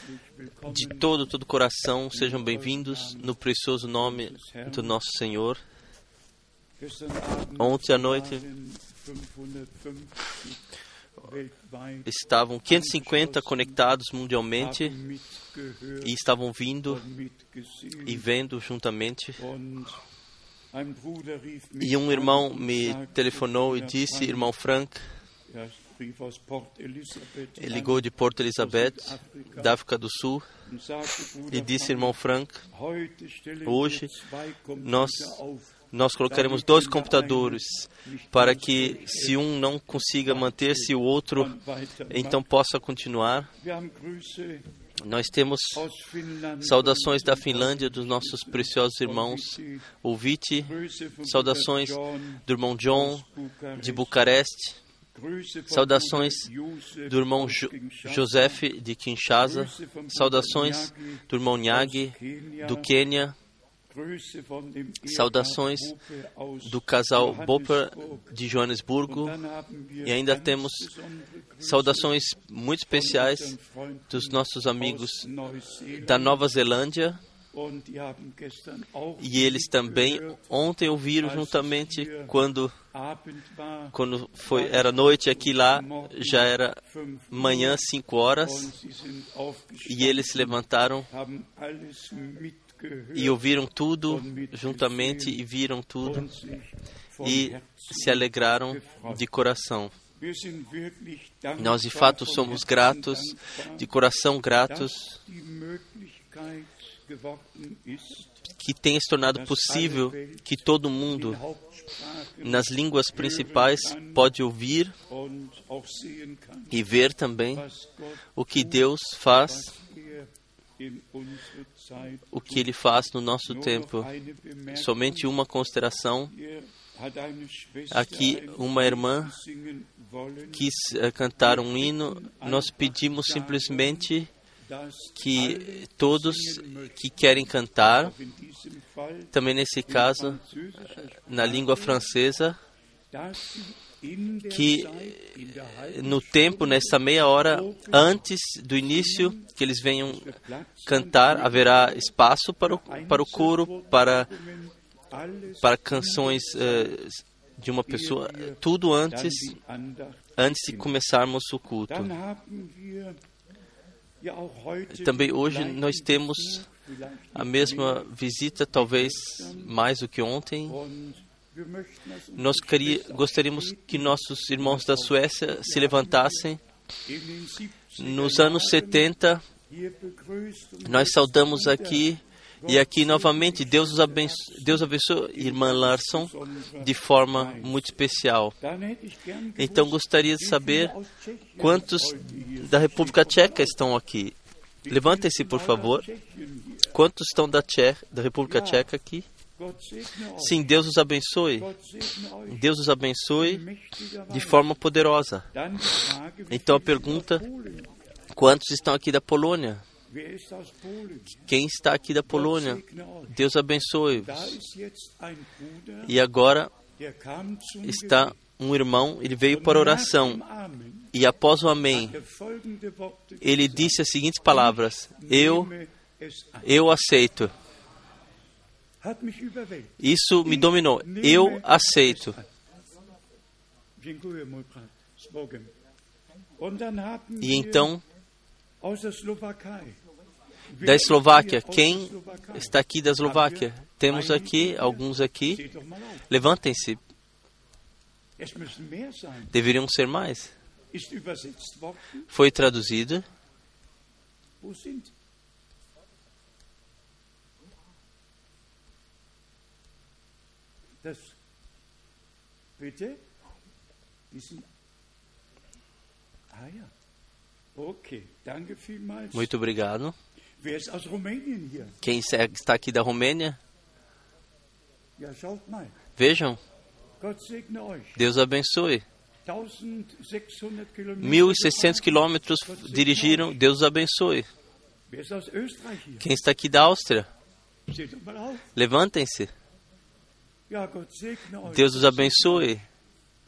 de todo o coração, sejam bem-vindos no precioso nome do nosso Senhor. Ontem à noite estavam 550 conectados mundialmente e estavam vindo e vendo juntamente. E um irmão me telefonou e disse, irmão Frank, ele ligou de Porto Elizabeth, da África do Sul, e disse, irmão Frank, hoje nós colocaremos 2 computadores para que, se um não consiga manter-se, o outro então possa continuar. Nós temos saudações da Finlândia dos nossos preciosos irmãos Ouvite, saudações do irmão John de Bucareste, saudações do irmão Joseph de Kinshasa, saudações do irmão Nyagi do Quênia, saudações do casal Bopper de Joanesburgo, e ainda temos saudações muito especiais dos nossos amigos da Nova Zelândia, e eles também ontem ouviram juntamente quando era noite aqui lá, já era manhã, 5 horas, e eles se levantaram e ouviram tudo juntamente e viram tudo e se alegraram de coração. Nós de fato somos gratos, de coração gratos, que tenha se tornado possível que todo mundo, nas línguas principais, pode ouvir e ver também o que Deus faz, o que Ele faz no nosso tempo. Somente uma consideração. Aqui uma irmã quis cantar um hino. Nós pedimos simplesmente que todos que querem cantar, também nesse caso, na língua francesa, que no tempo, nessa meia hora antes do início, que eles venham cantar, haverá espaço para o coro, para canções de uma pessoa, tudo antes de começarmos o culto. Também hoje nós temos a mesma visita, talvez mais do que ontem. Nós gostaríamos que nossos irmãos da Suécia se levantassem. Nos anos 70, nós saudamos aqui, e aqui novamente, Deus abençoe irmã Larson de forma muito especial. Então gostaria de saber quantos da República Tcheca estão aqui. Levantem-se, por favor. Quantos estão da República Tcheca aqui? Sim, Deus os abençoe. Deus os abençoe de forma poderosa. Então a pergunta, quantos estão aqui da Polônia? Quem está aqui da Polônia? Deus abençoe-vos. E agora está um irmão, ele veio para oração. E após o amém, ele disse as seguintes palavras: Eu aceito. Isso me dominou. Eu aceito. E então, da Eslováquia, quem está aqui da Eslováquia? Temos aqui, alguns aqui. Levantem-se. Deveriam ser mais. Foi traduzido. Muito obrigado. Quem está aqui da Romênia? Vejam. Deus abençoe. 1.600 quilômetros dirigiram. Deus os abençoe. Quem está aqui da Áustria? Levantem-se. Deus os abençoe.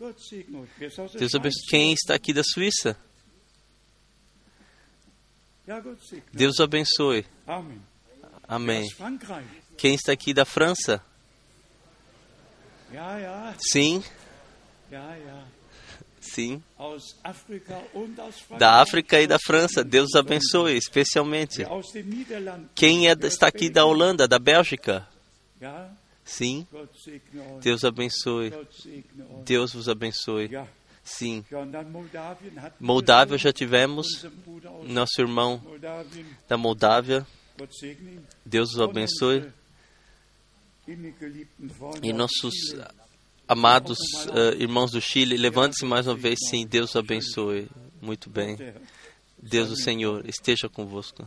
Deus abençoe. Quem está aqui da Suíça? Deus o abençoe. Amém. Quem está aqui da França? Sim. Sim. Da África e da França. Deus os abençoe, especialmente. Quem está aqui da Holanda, da Bélgica? Sim. Deus abençoe. Deus vos abençoe. Sim. Moldávia já tivemos. Nosso irmão da Moldávia. Deus os abençoe. E nossos amados irmãos do Chile, levante-se mais uma vez. Sim, Deus os abençoe. Muito bem. Deus, o Senhor, esteja convosco.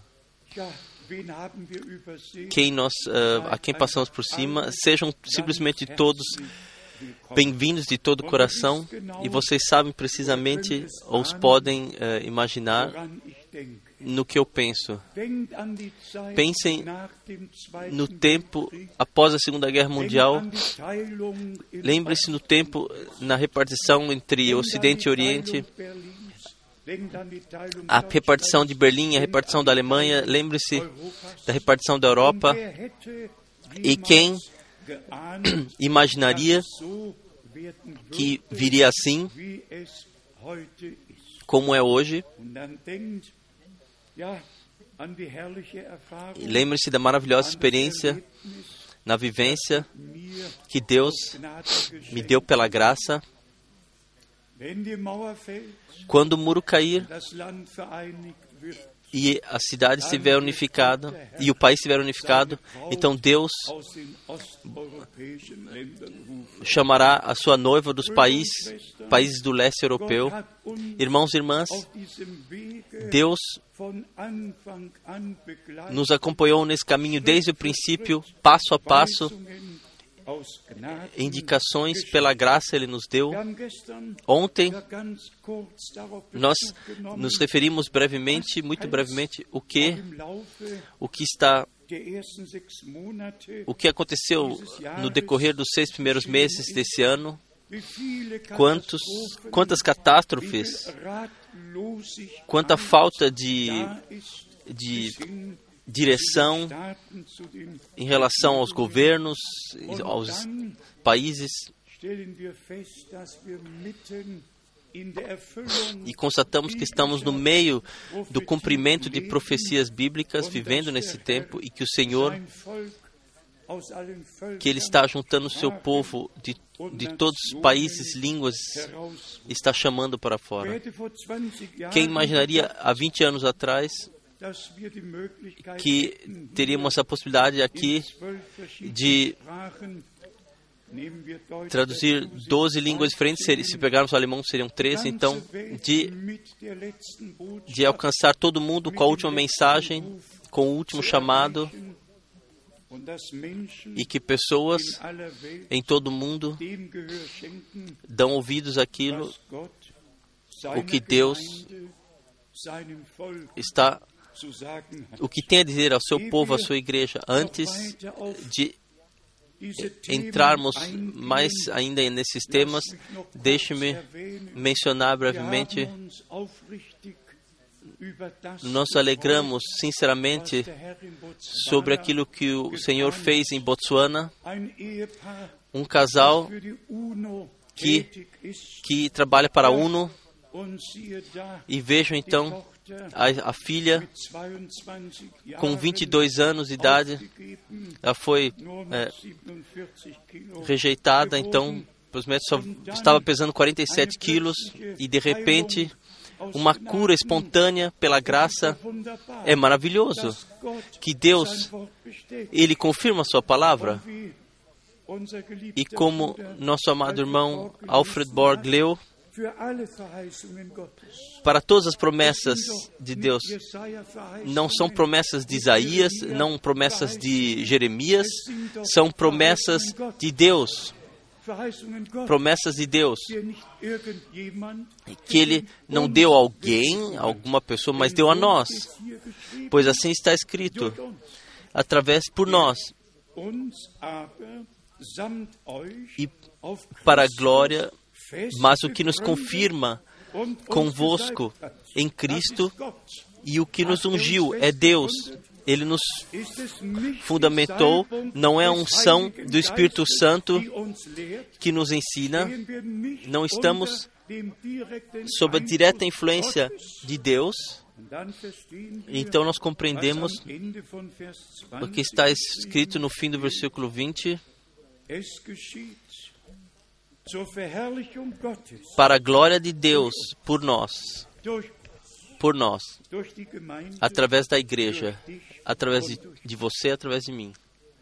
A quem passamos por cima, sejam simplesmente todos bem-vindos de todo o coração. E vocês sabem precisamente, ou podem imaginar, no que eu penso. Pensem no tempo após a Segunda Guerra Mundial. Lembre-se no tempo, na repartição entre Ocidente e Oriente, a repartição de Berlim, a repartição da Alemanha. Lembre-se da repartição da Europa. E quem imaginaria que viria assim, como é hoje? E lembre-se da maravilhosa experiência na vivência que Deus me deu pela graça. Quando o muro cair e a cidade estiver unificada e o país estiver unificado, então Deus chamará a sua noiva dos países do leste europeu. Irmãos e irmãs, Deus nos acompanhou nesse caminho desde o princípio, passo a passo. Indicações pela graça Ele nos deu. Ontem nós nos referimos brevemente, muito brevemente, o que aconteceu no decorrer dos 6 primeiros meses desse ano. Quantas catástrofes, quanta falta de direção em relação aos governos, aos países. E constatamos que estamos no meio do cumprimento de profecias bíblicas, vivendo nesse tempo, e que o Senhor, que Ele está juntando o seu povo de todos os países, línguas, está chamando para fora. Quem imaginaria há 20 anos atrás que teríamos a possibilidade aqui de traduzir 12 línguas diferentes? Se pegarmos o alemão, seriam 13. Então, de alcançar todo mundo com a última mensagem, com o último chamado, e que pessoas em todo o mundo dão ouvidos àquilo, o que Deus está, o que tem a dizer ao seu povo, à sua igreja. Antes de entrarmos mais ainda nesses temas, deixe-me mencionar brevemente. Nós alegramos sinceramente sobre aquilo que o Senhor fez em Botsuana. Um casal que trabalha para a UNO, e vejo então a filha com 22 anos de idade. Ela foi rejeitada, então os médicos só estava pesando 47 quilos, e de repente uma cura espontânea pela graça. É maravilhoso que Deus, Ele confirma a sua palavra. E como nosso amado irmão Alfred Borg leu, para todas as promessas de Deus, não são promessas de Isaías, não promessas de Jeremias, são promessas de Deus. Promessas de Deus que Ele não deu a alguém, a alguma pessoa, mas deu a nós, pois assim está escrito, por nós, e para a glória. Mas o que nos confirma convosco em Cristo E o que nos ungiu é Deus. Ele nos fundamentou, não é a unção do Espírito Santo que nos ensina. Não estamos sob a direta influência de Deus. Então nós compreendemos o que está escrito no fim do versículo 20. Para a glória de Deus, por nós, através da igreja, através de você, através de mim.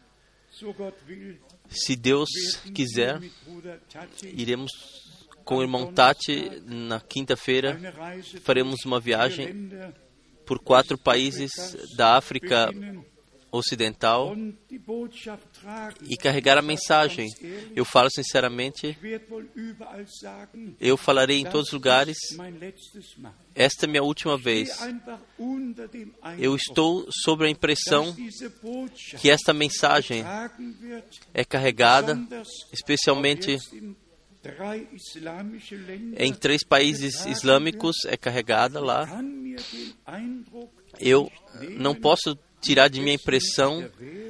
Se Deus quiser, iremos com o irmão Tati na quinta-feira, faremos uma viagem por 4 países da África Ocidental e carregar a mensagem. Eu falo sinceramente, eu falarei em todos os lugares, esta é minha última vez. Eu estou sob a impressão que esta mensagem é carregada, especialmente em 3 países islâmicos, é carregada lá. Eu não posso tirar de minha impressão,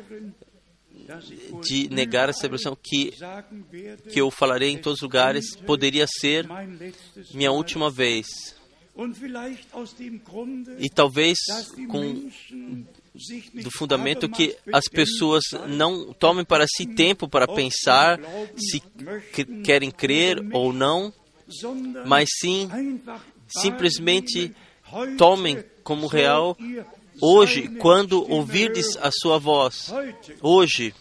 de negar essa impressão que eu falarei em todos os lugares, poderia ser minha última vez. E talvez do fundamento que as pessoas não tomem para si tempo para pensar se querem crer ou não, mas sim, simplesmente tomem como real hoje, quando ouvirdes a sua voz. Hoje,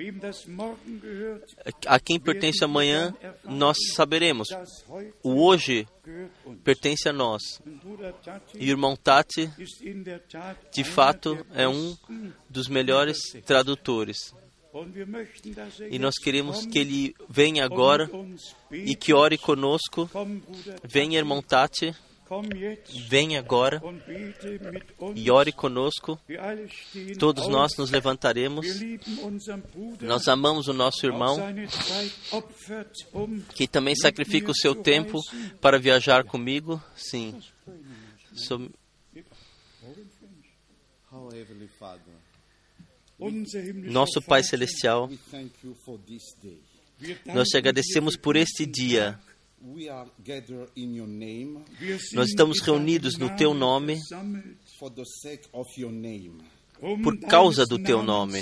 a quem pertence amanhã, nós saberemos. O hoje pertence a nós. E o irmão Tati, de fato, é um dos melhores tradutores. E nós queremos que ele venha agora e que ore conosco. Venha, irmão Tati. Venha agora e ore conosco. Todos nós nos levantaremos. Nós amamos o nosso irmão, que também sacrifica o seu tempo para viajar comigo. Sim. Nosso Pai Celestial, nós te agradecemos por este dia. Nós estamos reunidos no Teu nome por causa do Teu nome.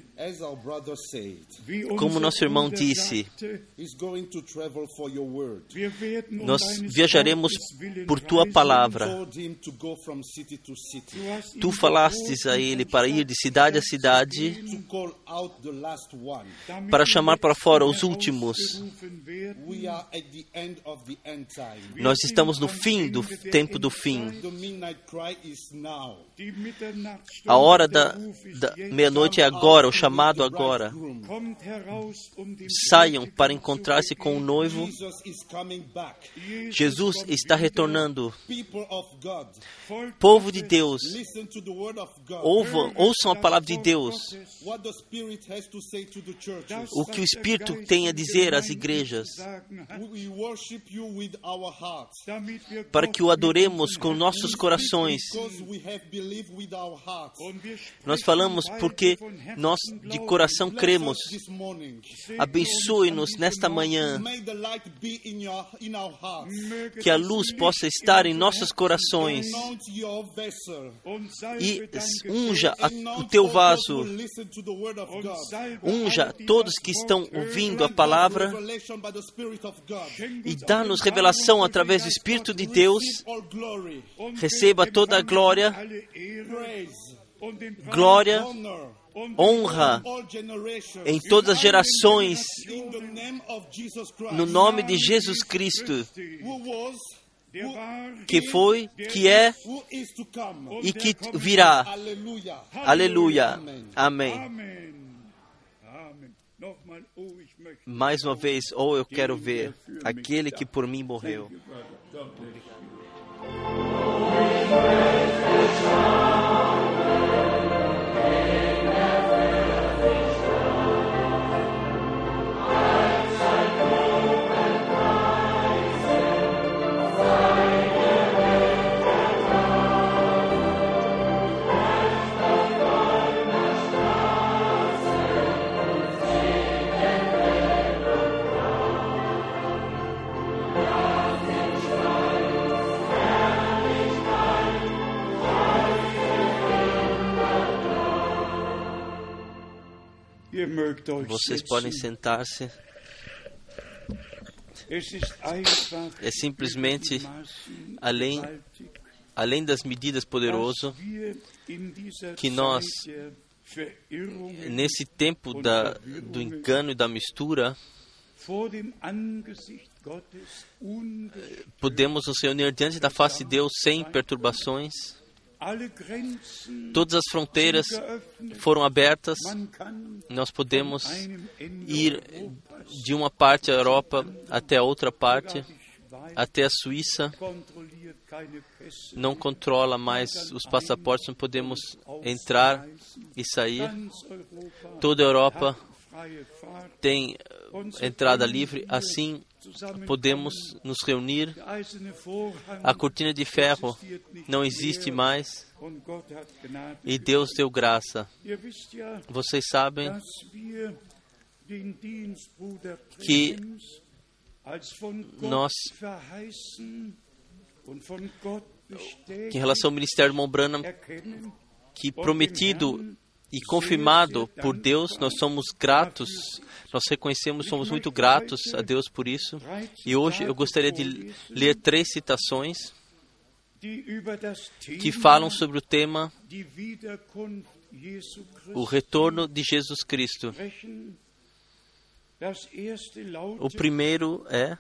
Como nosso irmão disse, nós viajaremos por Tua palavra. Tu falastes a ele para ir de cidade a cidade, para chamar para fora os últimos. Nós estamos no fim do tempo do fim. A hora da meia-noite é agora, o chamado agora. Saiam para encontrar-se com o noivo. Jesus está retornando. Povo de Deus, ouçam a palavra de Deus. O que o Espírito tem a dizer às igrejas, para que o adoremos com nossos corações. Nós falamos porque nós de coração cremos. Abençoe-nos nesta manhã, que a luz possa estar em nossos corações e unja o teu vaso, unja todos que estão ouvindo a palavra e dá-nos revelação através do Espírito de Deus. Receba toda a glória, honra em todas as gerações, no nome de Jesus Cristo, que foi, que é e que virá. Aleluia. Amém. Mais uma vez, eu quero ver aquele que por mim morreu. Vocês podem sentar-se. É simplesmente, além das medidas poderosas, que nós, nesse tempo do engano e da mistura, podemos nos reunir diante da face de Deus sem perturbações. Todas as fronteiras foram abertas. Nós podemos ir de uma parte da Europa até a outra parte, até a Suíça. Não controla mais os passaportes, não podemos entrar e sair. Toda a Europa tem entrada livre, assim podemos nos reunir. A cortina de ferro não existe mais e Deus deu graça. Vocês sabem que nós, em relação ao ministério de Irmão Branham, que prometido e confirmado por Deus, nós somos gratos, nós reconhecemos, somos muito gratos a Deus por isso. E hoje eu gostaria de ler 3 citações que falam sobre o tema o retorno de Jesus Cristo. O primeiro é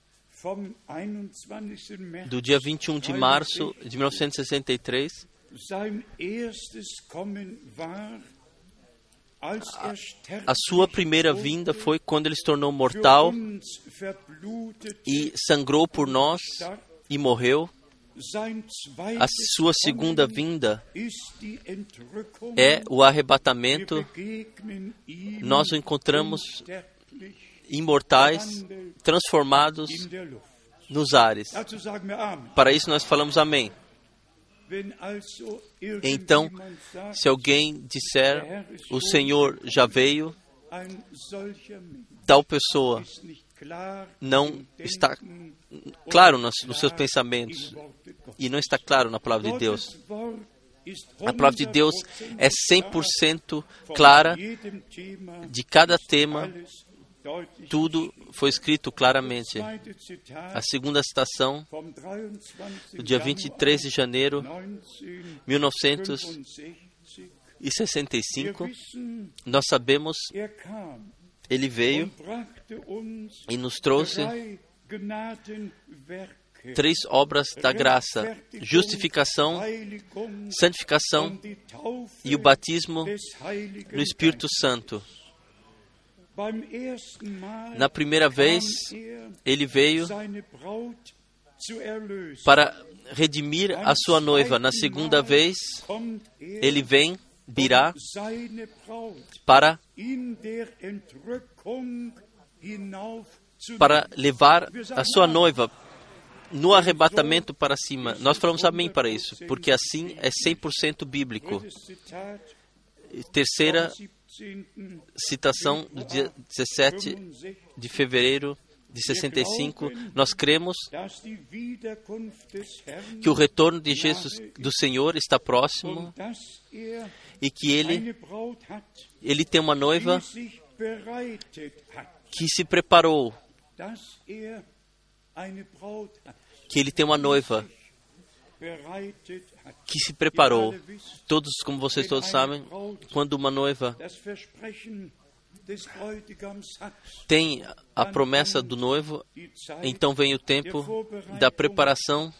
do dia 21 de março de 1963. A sua primeira vinda foi quando ele se tornou mortal e sangrou por nós e morreu. A sua segunda vinda é o arrebatamento. Nós o encontramos imortais, transformados nos ares. Para isso nós falamos amém. Então, se alguém disser, o Senhor já veio, tal pessoa não está claro nos seus pensamentos e não está claro na palavra de Deus. A palavra de Deus é 100% clara de cada tema. Tudo foi escrito claramente. A segunda citação, do dia 23 de janeiro de 1965, nós sabemos, ele veio e nos trouxe 3 obras da graça: justificação, santificação e o batismo no Espírito Santo. Na primeira vez, ele veio para redimir a sua noiva. Na segunda vez, ele virá para levar a sua noiva no arrebatamento para cima. Nós falamos amém para isso, porque assim é 100% bíblico. Terceira citação, do dia 17 de fevereiro de 65, nós cremos que o retorno de Jesus, do Senhor, está próximo e que ele tem uma noiva que se preparou, que ele tem uma noiva que se preparou. Todos, como vocês todos sabem, quando uma noiva tem a promessa do noivo, então vem o tempo da preparação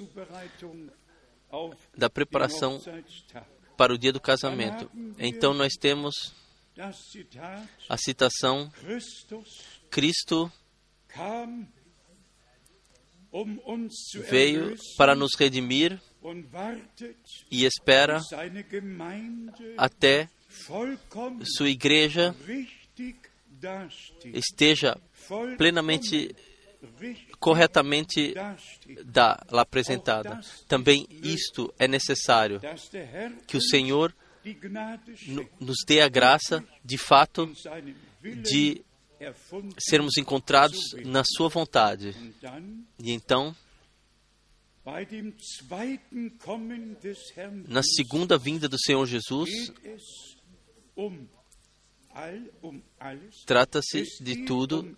para o dia do casamento. Então nós temos a citação: Cristo veio para nos redimir e espera até sua igreja esteja plenamente, corretamente lá apresentada. Também isto é necessário, que o Senhor nos dê a graça, de fato, de sermos encontrados na sua vontade. E então, na segunda vinda do Senhor Jesus, Trata-se de tudo.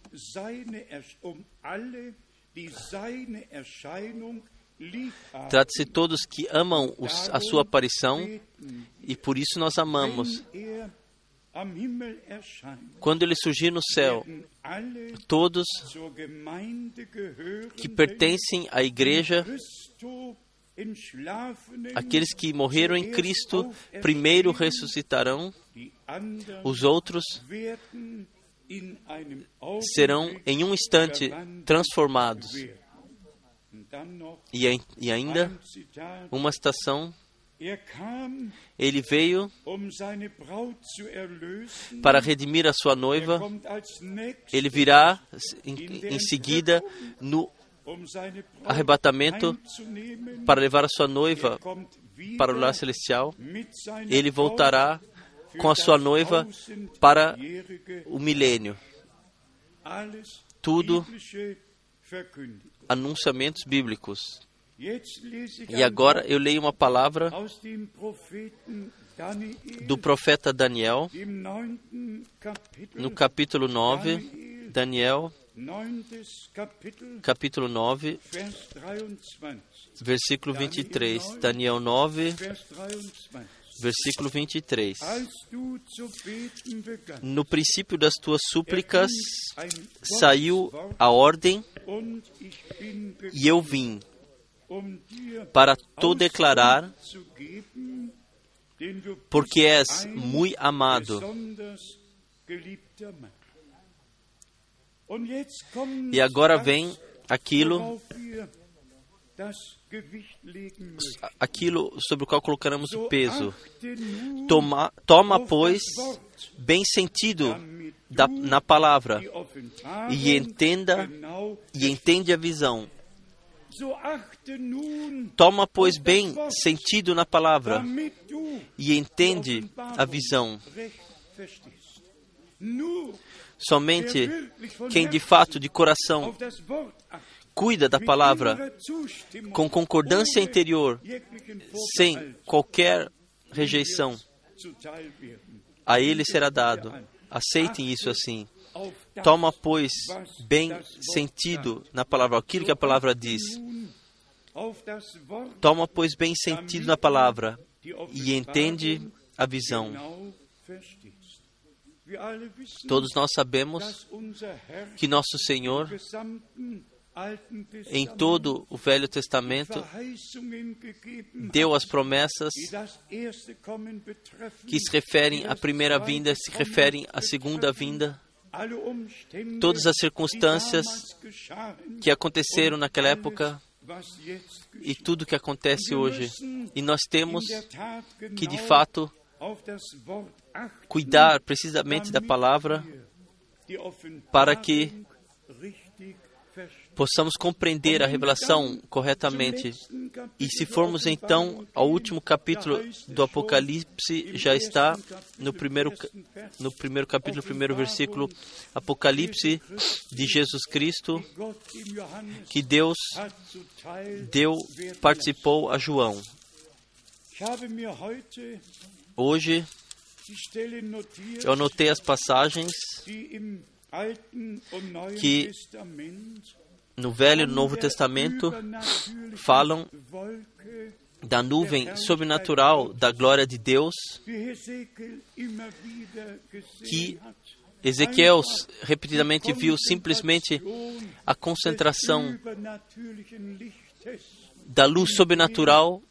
Trata-se de todos que amam a sua aparição, e por isso nós amamos. Quando ele surgir no céu, todos que pertencem à igreja, aqueles que morreram em Cristo, primeiro ressuscitarão, os outros serão em um instante transformados. E ainda, uma citação: ele veio para redimir a sua noiva. Ele virá em seguida no arrebatamento para levar a sua noiva para o lar celestial. Ele voltará com a sua noiva para o milênio. Tudo anunciamentos bíblicos. E agora eu leio uma palavra do profeta Daniel, no capítulo 9, Daniel, capítulo 9, versículo 23. Daniel 9, versículo 23. No princípio das tuas súplicas saiu a ordem, e eu vim para te declarar, porque és muito amado. E agora vem aquilo sobre o qual colocaremos o peso. Toma, pois, bem sentido na palavra, e entende a visão. Toma, pois, bem sentido na palavra, e entende a visão. Somente quem de fato, de coração, cuida da palavra com concordância interior, sem qualquer rejeição, a ele será dado. Aceitem isso assim. Toma, pois, bem sentido na palavra, aquilo que a palavra diz. Toma, pois, bem sentido na palavra, e entende a visão. Todos nós sabemos que nosso Senhor, em todo o Velho Testamento, deu as promessas que se referem à primeira vinda, se referem à segunda vinda. Todas as circunstâncias que aconteceram naquela época e tudo que acontece hoje. E nós temos que, de fato, cuidar precisamente da palavra para que possamos compreender a revelação corretamente. E se formos então ao último capítulo do Apocalipse, já está no primeiro capítulo, primeiro versículo, Apocalipse de Jesus Cristo, que Deus participou a João. Hoje eu anotei as passagens que no Velho e no Novo Testamento falam da nuvem sobrenatural da glória de Deus, que Ezequiel repetidamente viu simplesmente a concentração da luz sobrenatural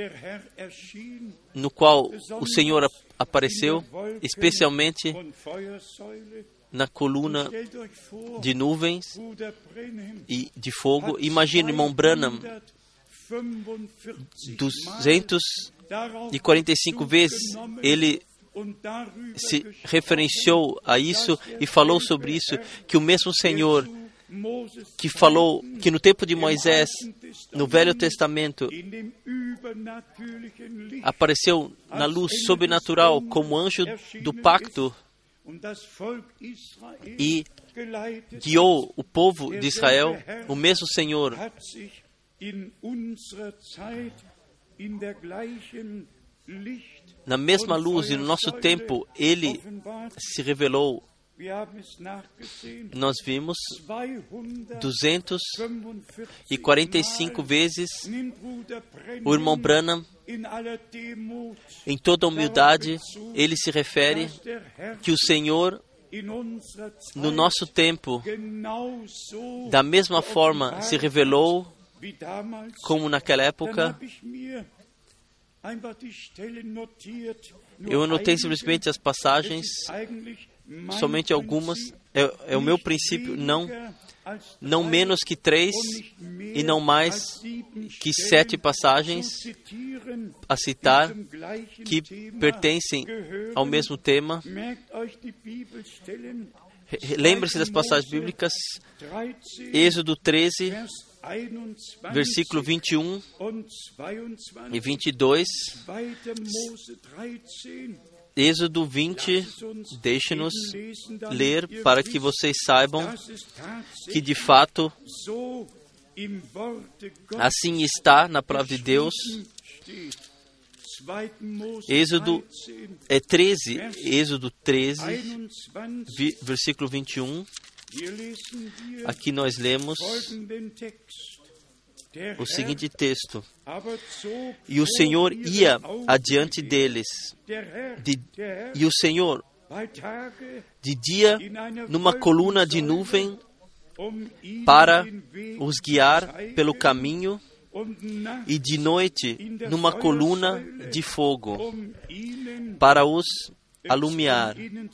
no qual o Senhor apareceu, especialmente na coluna de nuvens e de fogo. Imagine, irmão Branham, 245 vezes ele se referenciou a isso e falou sobre isso, que o mesmo Senhor que falou que no tempo de Moisés, no Velho Testamento, apareceu na luz sobrenatural como anjo do pacto e guiou o povo de Israel. O mesmo Senhor na mesma luz e no nosso tempo, Ele se revelou. Nós vimos 245 vezes o irmão Branham, em toda humildade, ele se refere que o Senhor, no nosso tempo, da mesma forma se revelou como naquela época. Eu anotei simplesmente as passagens, somente algumas. É o meu princípio, não menos que 3 e não mais que 7 passagens a citar que pertencem ao mesmo tema. Lembre-se das passagens bíblicas. Êxodo 13, versículo 21 e 22. Êxodo 20, deixe-nos ler para que vocês saibam que de fato assim está na palavra de Deus. Êxodo 13, versículo 21. Aqui nós lemos o seguinte texto: e o Senhor ia adiante deles, e o Senhor, de dia, numa coluna de nuvem, para os guiar pelo caminho, e de noite, numa coluna de fogo, para os alumiar,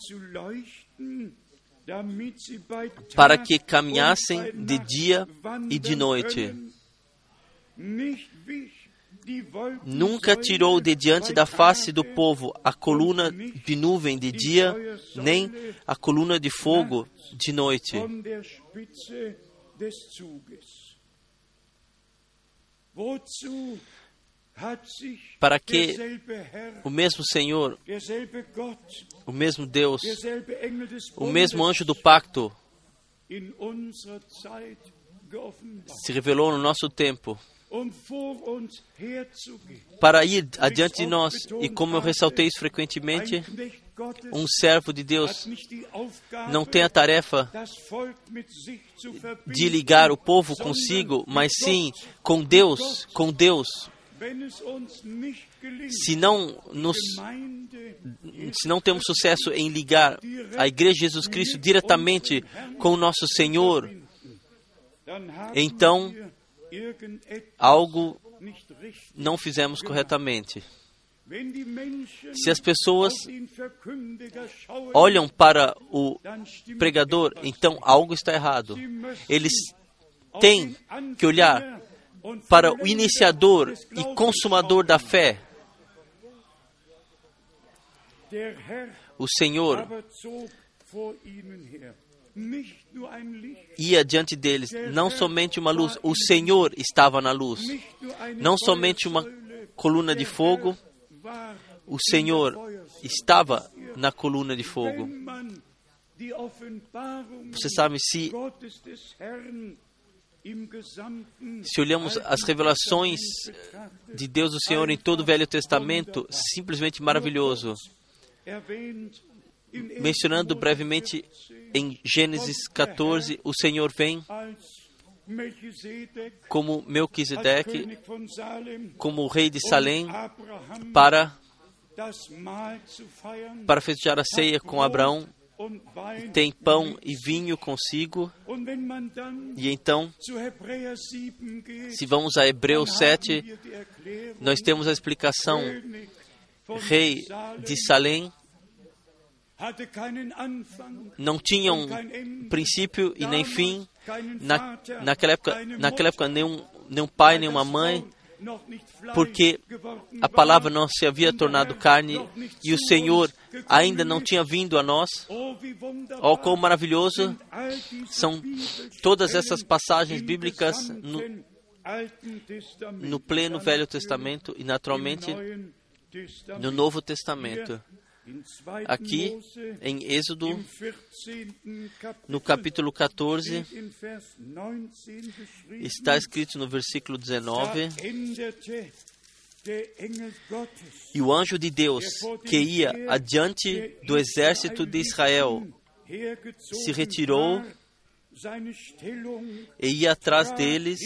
para que caminhassem de dia e de noite. Nunca tirou de diante da face do povo a coluna de nuvem de dia, nem a coluna de fogo de noite. Para que o mesmo Senhor, o mesmo Deus, o mesmo anjo do pacto se revelou no nosso tempo, para ir adiante de nós. E como eu ressaltei isso frequentemente, um servo de Deus não tem a tarefa de ligar o povo consigo, mas sim com Deus. Se não temos sucesso em ligar a Igreja de Jesus Cristo diretamente com o nosso Senhor, então algo não fizemos corretamente. Se as pessoas olham para o pregador, então algo está errado. Eles têm que olhar para o iniciador e consumador da fé. O Senhor ia diante deles, não somente uma luz, o Senhor estava na luz. Não somente uma coluna de fogo, o Senhor estava na coluna de fogo. Você sabe, se olhamos as revelações de Deus do Senhor em todo o Velho Testamento, simplesmente maravilhoso. Mencionando brevemente em Gênesis 14, o Senhor vem como Melquisedeque, como o rei de Salém, para festejar a ceia com Abraão. Tem pão e vinho consigo. E então, se vamos a Hebreus 7, nós temos a explicação. Rei de Salém não tinha um princípio e nem fim. Naquela época nenhum pai, nenhuma mãe, porque a palavra não se havia tornado carne e o Senhor ainda não tinha vindo a nós. Oh, quão maravilhoso são todas essas passagens bíblicas no pleno Velho Testamento e, naturalmente, no Novo Testamento. Aqui, em Êxodo, no capítulo 14, está escrito no versículo 19: E o anjo de Deus, que ia adiante do exército de Israel, se retirou e ia atrás deles.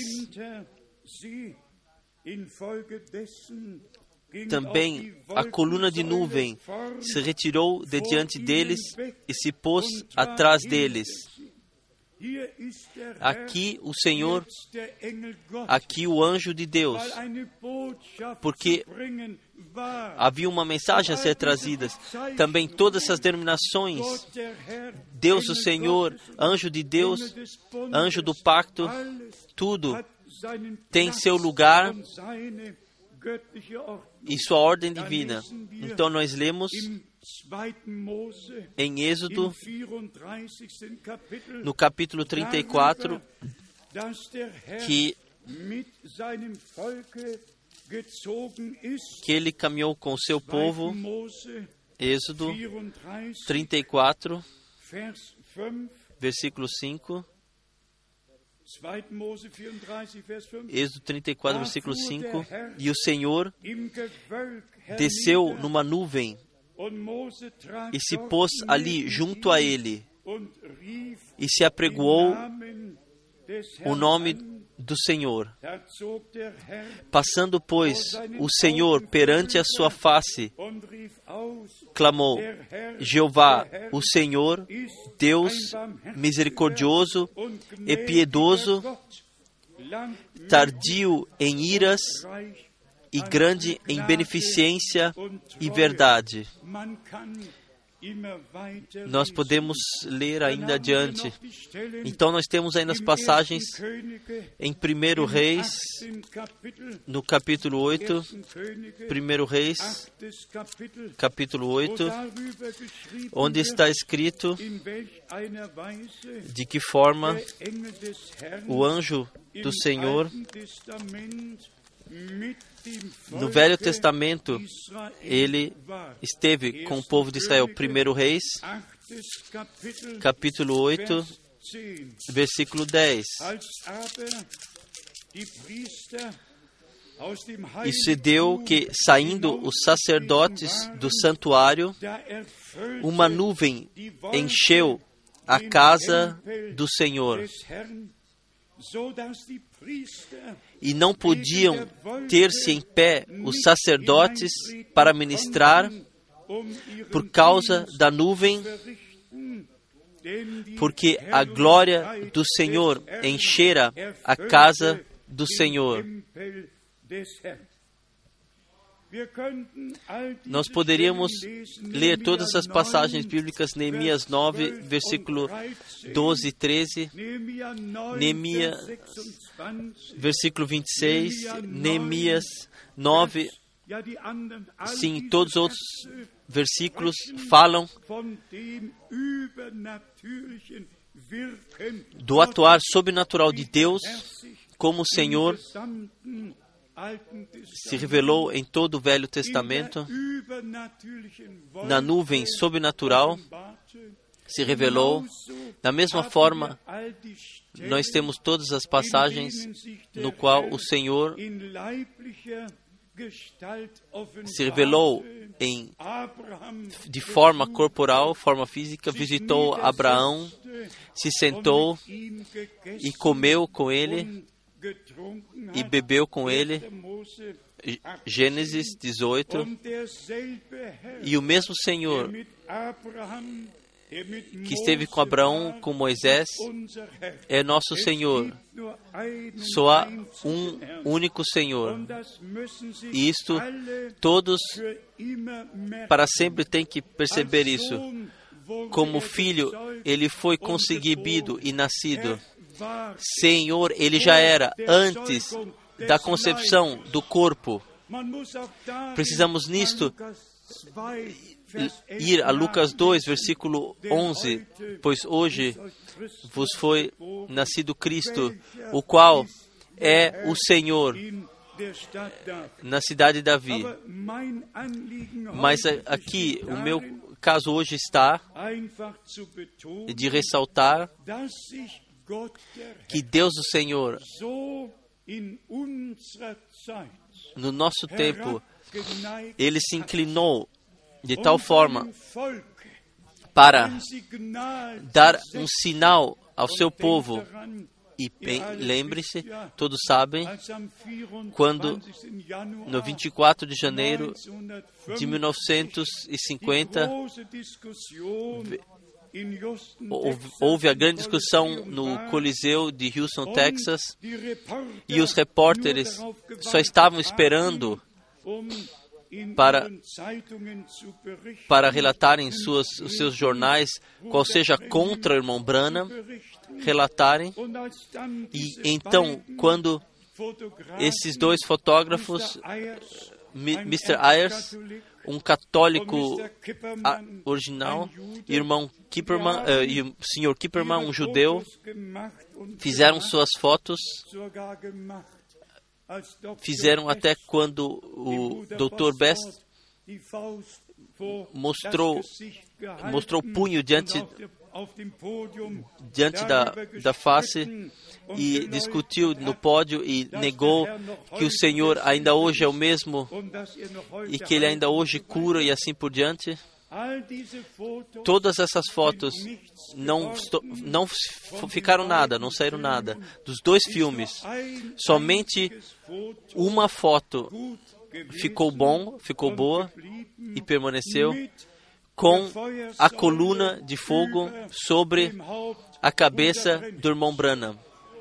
Também a coluna de nuvem se retirou de diante deles e se pôs atrás deles. Aqui o Senhor, aqui o anjo de Deus, porque havia uma mensagem a ser trazida. Também todas essas denominações, Deus o Senhor, anjo de Deus, anjo do pacto, tudo tem seu lugar e sua ordem divina. Então nós lemos em Êxodo, no capítulo 34, que ele caminhou com o seu povo. Êxodo 34, versículo 5. Êxodo 34, versículo 5. E o Senhor desceu numa nuvem e se pôs ali junto a ele e se apregoou o nome do Senhor. Passando, pois, o Senhor perante a sua face, clamou: Jeová, o Senhor, Deus misericordioso e piedoso, tardio em iras e grande em beneficência e verdade. Nós podemos ler ainda adiante. Então nós temos ainda as passagens em 1 Reis, no capítulo 8, 1 Reis, capítulo 8, onde está escrito de que forma o anjo do Senhor, no Velho Testamento, ele esteve com o povo de Israel. 1 Reis, capítulo 8, versículo 10. E sucedeu que, saindo os sacerdotes do santuário, uma nuvem encheu a casa do Senhor, e não podiam ter-se em pé os sacerdotes para ministrar por causa da nuvem, porque a glória do Senhor enchera a casa do Senhor. Nós poderíamos ler todas as passagens bíblicas, Neemias 9, versículo 12 e 13, Neemias, versículo 26, Neemias 9, sim, todos os outros versículos falam do atuar sobrenatural de Deus, como o Senhor se revelou em todo o Velho Testamento. Na nuvem sobrenatural se revelou. Da mesma forma, nós temos todas as passagens no qual o Senhor se revelou de forma corporal, forma física, visitou Abraão, se sentou e comeu com ele e bebeu com ele. Gênesis 18. E o mesmo Senhor que esteve com Abraão, com Moisés, é nosso Senhor. Só há um único Senhor. E isto, todos para sempre têm que perceber isso. Como filho, ele foi concebido e nascido. Senhor, ele já era antes da concepção do corpo. Precisamos nisto ir a Lucas 2, versículo 11, pois hoje vos foi nascido Cristo, o qual é o Senhor na cidade de Davi. Mas aqui, o meu caso hoje está de ressaltar que Deus, o Senhor, no nosso tempo, Ele se inclinou de tal forma para dar um sinal ao seu povo. E lembre-se, todos sabem, quando no 24 de janeiro de 1950 houve a grande discussão no Coliseu de Houston, Texas, e os repórteres só estavam esperando para relatarem os seus jornais, qual seja contra o irmão Branham, relatarem. E então, quando esses dois fotógrafos, Mr. Ayers, um católico original, irmão Kipperman, e o Sr. Kipperman, um judeu, fizeram suas fotos. Fizeram até quando o Dr. Best mostrou o punho diante da face e discutiu no pódio e negou que o Senhor ainda hoje é o mesmo e que Ele ainda hoje cura e assim por diante. Todas essas fotos não ficaram nada, não saíram nada. Dos dois filmes, somente uma foto ficou boa e permaneceu, com a coluna de fogo sobre a cabeça do irmão Branham.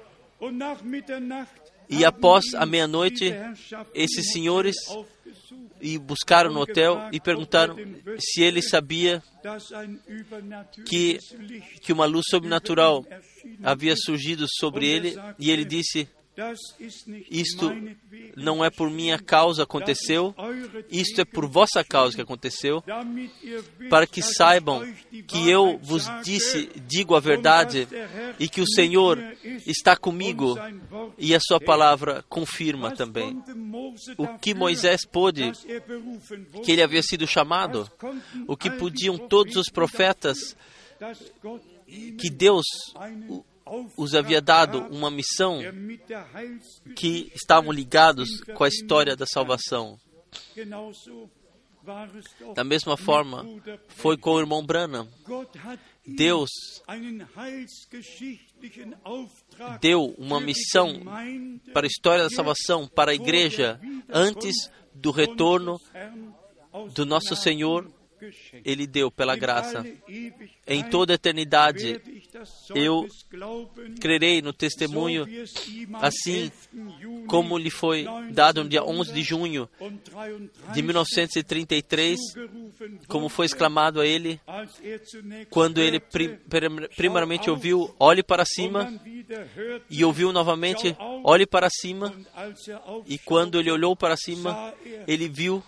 E após a meia-noite, esses senhores buscaram no hotel e perguntaram se ele sabia que uma luz sobrenatural havia surgido sobre ele, e ele disse: isto não é por minha causa aconteceu, isto é por vossa causa que aconteceu, para que saibam que eu vos digo a verdade e que o Senhor está comigo e a sua palavra confirma também. O que Moisés pôde, que ele havia sido chamado, o que podiam todos os profetas, que Deus os havia dado uma missão, que estavam ligados com a história da salvação. Da mesma forma, foi com o irmão Branham. Deus deu uma missão para a história da salvação, para a igreja, antes do retorno do nosso Senhor. Ele deu pela graça. Em toda a eternidade, eu crerei no testemunho, assim como lhe foi dado no dia 11 de junho de 1933, como foi exclamado a ele, quando ele primeiramente ouviu, olhe para cima, e ouviu novamente, olhe para cima, e quando ele olhou para cima, ele viu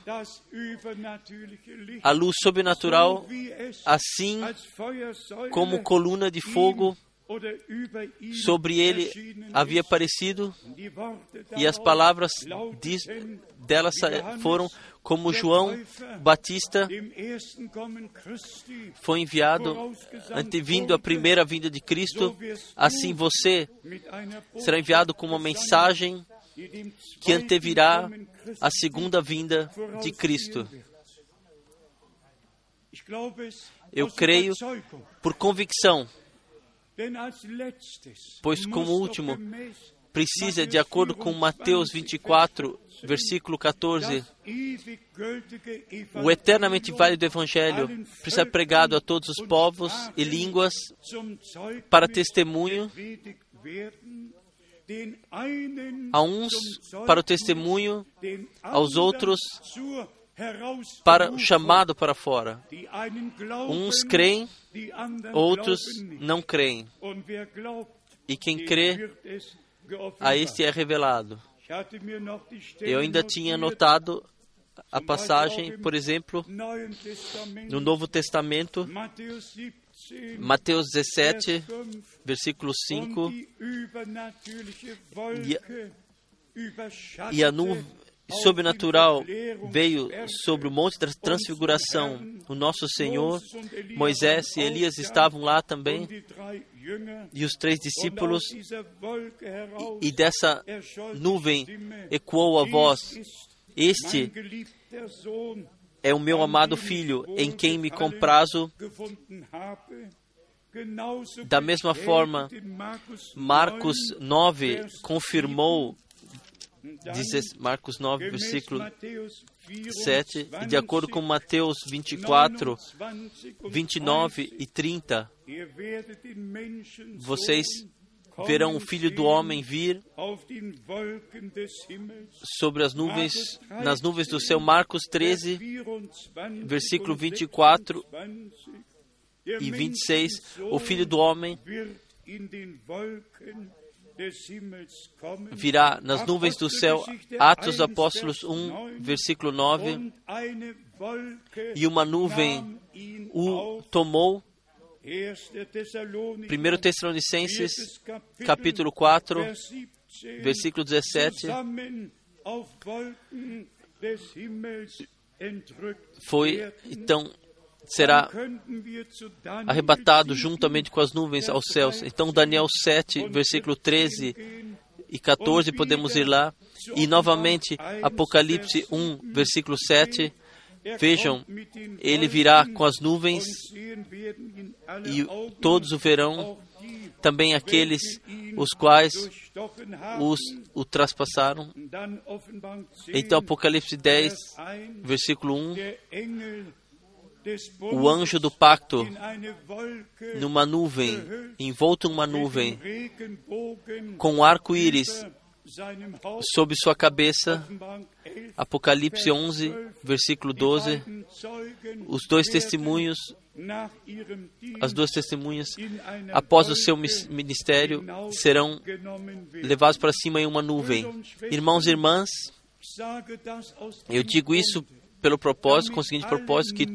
a luz sobrenatural, assim como coluna de fogo sobre ele havia aparecido, e as palavras dela foram como João Batista foi enviado, antevindo a primeira vinda de Cristo, assim você será enviado com uma mensagem que antevirá a segunda vinda de Cristo. Eu creio por convicção, pois como último precisa, de acordo com Mateus 24, versículo 14, o eternamente válido Evangelho precisa ser pregado a todos os povos e línguas para testemunho, a uns para o testemunho, aos outros para o chamado para fora. Uns creem, outros não creem. E quem crê, a este é revelado. Eu ainda tinha notado a passagem, por exemplo, no Novo Testamento, Mateus 17, versículo 5, e a nuvem sobrenatural veio sobre o Monte da Transfiguração. O nosso Senhor, Moisés e Elias estavam lá também, e os 3 discípulos, e dessa nuvem ecoou a voz: Este é o meu amado Filho, em quem me comprazo. Da mesma forma, Marcos 9 confirmou, Marcos 9, versículo 7, e de acordo com Mateus 24, 29 e 30, vocês verão o Filho do Homem vir sobre as nuvens, nas nuvens do céu. Marcos 13, versículo 24 e 26, o Filho do Homem virá nas nuvens do céu. Atos dos Apóstolos 1, versículo 9, e uma nuvem o tomou. 1 Tessalonicenses, capítulo 4, versículo 17, então, será arrebatado juntamente com as nuvens aos céus. Então, Daniel 7, versículo 13 e 14, podemos ir lá. E, novamente, Apocalipse 1, versículo 7. Vejam, ele virá com as nuvens e todos o verão, também aqueles os quais o traspassaram. Então, Apocalipse 10, versículo 1. O anjo do pacto, numa nuvem, envolto numa nuvem, com um arco-íris sobre sua cabeça. Apocalipse 11, versículo 12. Os 2 testemunhos, as 2 testemunhas, após o seu ministério, serão levados para cima em uma nuvem. Irmãos e irmãs, eu digo isso pelo propósito, com o seguinte propósito, que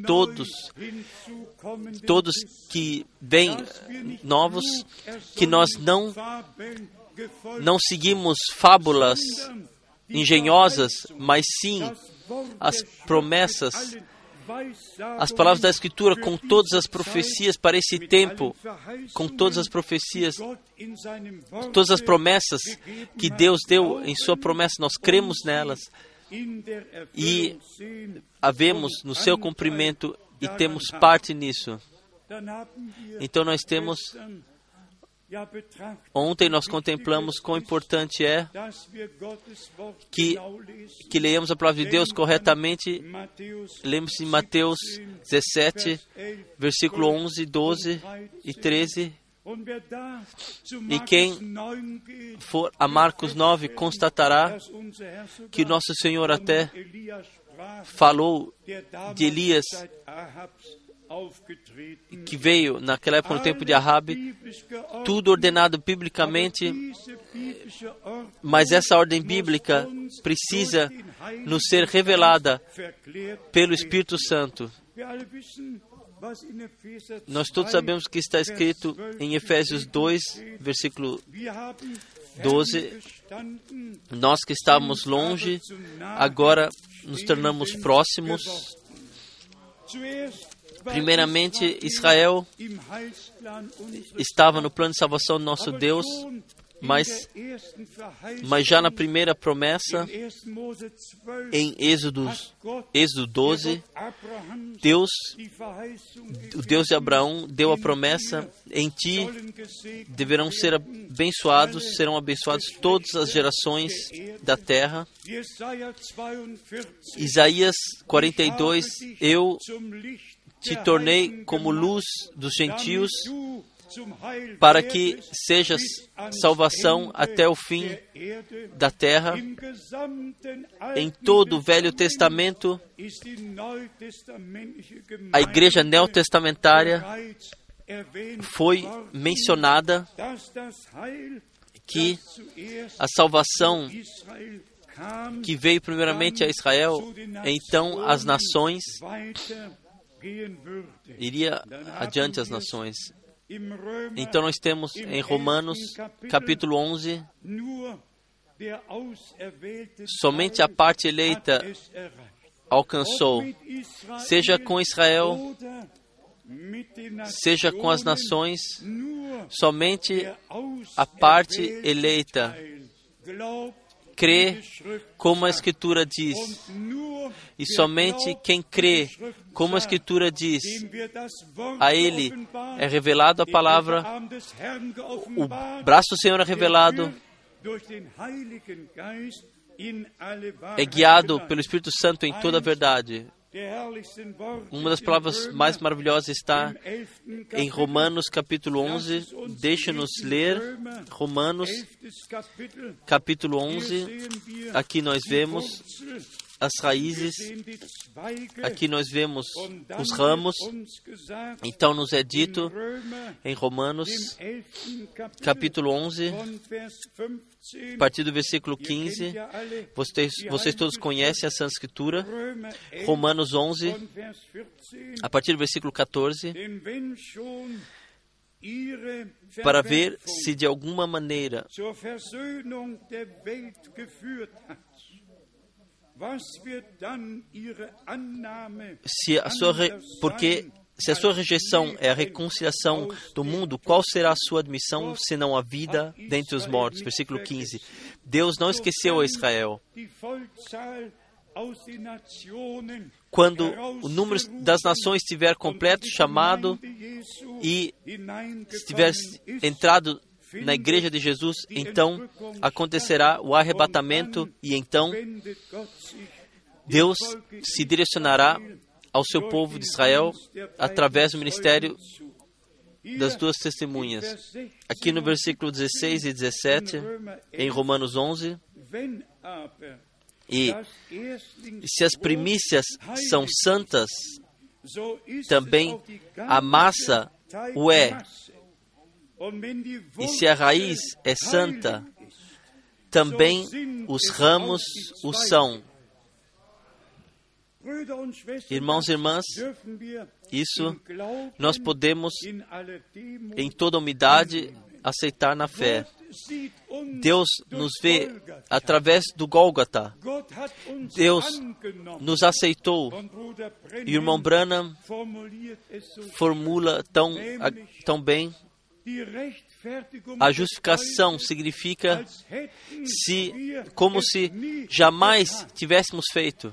todos que vêm novos, que nós não seguimos fábulas engenhosas, mas sim as promessas, as palavras da Escritura, com todas as profecias para esse tempo, com todas as profecias, todas as promessas que Deus deu em sua promessa, nós cremos nelas e havemos no seu cumprimento e temos parte nisso. Então nós temos, ontem nós contemplamos quão importante é que leiamos a palavra de Deus corretamente. Lembre-se de Mateus 17, versículo 11, 12 e 13. E quem for a Marcos 9 constatará que nosso Senhor até falou de Elias, que veio naquela época no tempo de Ahabe, tudo ordenado biblicamente, mas essa ordem bíblica precisa nos ser revelada pelo Espírito Santo. Nós todos sabemos que está escrito em Efésios 2, versículo 12, nós que estávamos longe, agora nos tornamos próximos. Primeiramente, Israel estava no plano de salvação do nosso Deus, mas já na primeira promessa, em Êxodo 12, o Deus de Abraão deu a promessa: em ti deverão ser abençoados, serão abençoados todas as gerações da terra. Isaías 42, eu te tornei como luz dos gentios, para que sejas salvação até o fim da terra. Em todo o Velho Testamento, a igreja neotestamentária foi mencionada que a salvação que veio primeiramente a Israel, então as nações, iria adiante as nações. Então nós temos em Romanos, capítulo 11, Somente a parte eleita alcançou, seja com Israel, seja com as nações, somente a parte eleita crê como a Escritura diz. E somente quem crê como a Escritura diz, a ele é revelado a palavra, o braço do Senhor é revelado, é guiado pelo Espírito Santo em toda a verdade. Uma das palavras mais maravilhosas está em Romanos capítulo 11. Deixa-nos ler Romanos capítulo 11. Aqui nós vemos as raízes, aqui nós vemos os ramos. Então nos é dito em Romanos capítulo 11, a partir do versículo 15, vocês todos conhecem essa escritura, Romanos 11, a partir do versículo 14, para ver se de alguma maneira se a sua rejeição é a reconciliação do mundo, qual será a sua admissão, senão a vida dentre os mortos? Versículo 15. Deus não esqueceu a Israel. Quando o número das nações estiver completo, chamado, e estiver entrado na igreja de Jesus, então acontecerá o arrebatamento e então Deus se direcionará ao seu povo de Israel através do ministério das duas testemunhas. Aqui no versículo 16 e 17, em Romanos 11, e se as primícias são santas, também a massa o é. E se a raiz é santa, também os ramos o são. Irmãos e irmãs, isso nós podemos, em toda humildade, aceitar na fé. Deus nos vê através do Gólgota. Deus nos aceitou. E o irmão Branham formula tão bem. A justificação significa como se jamais tivéssemos feito.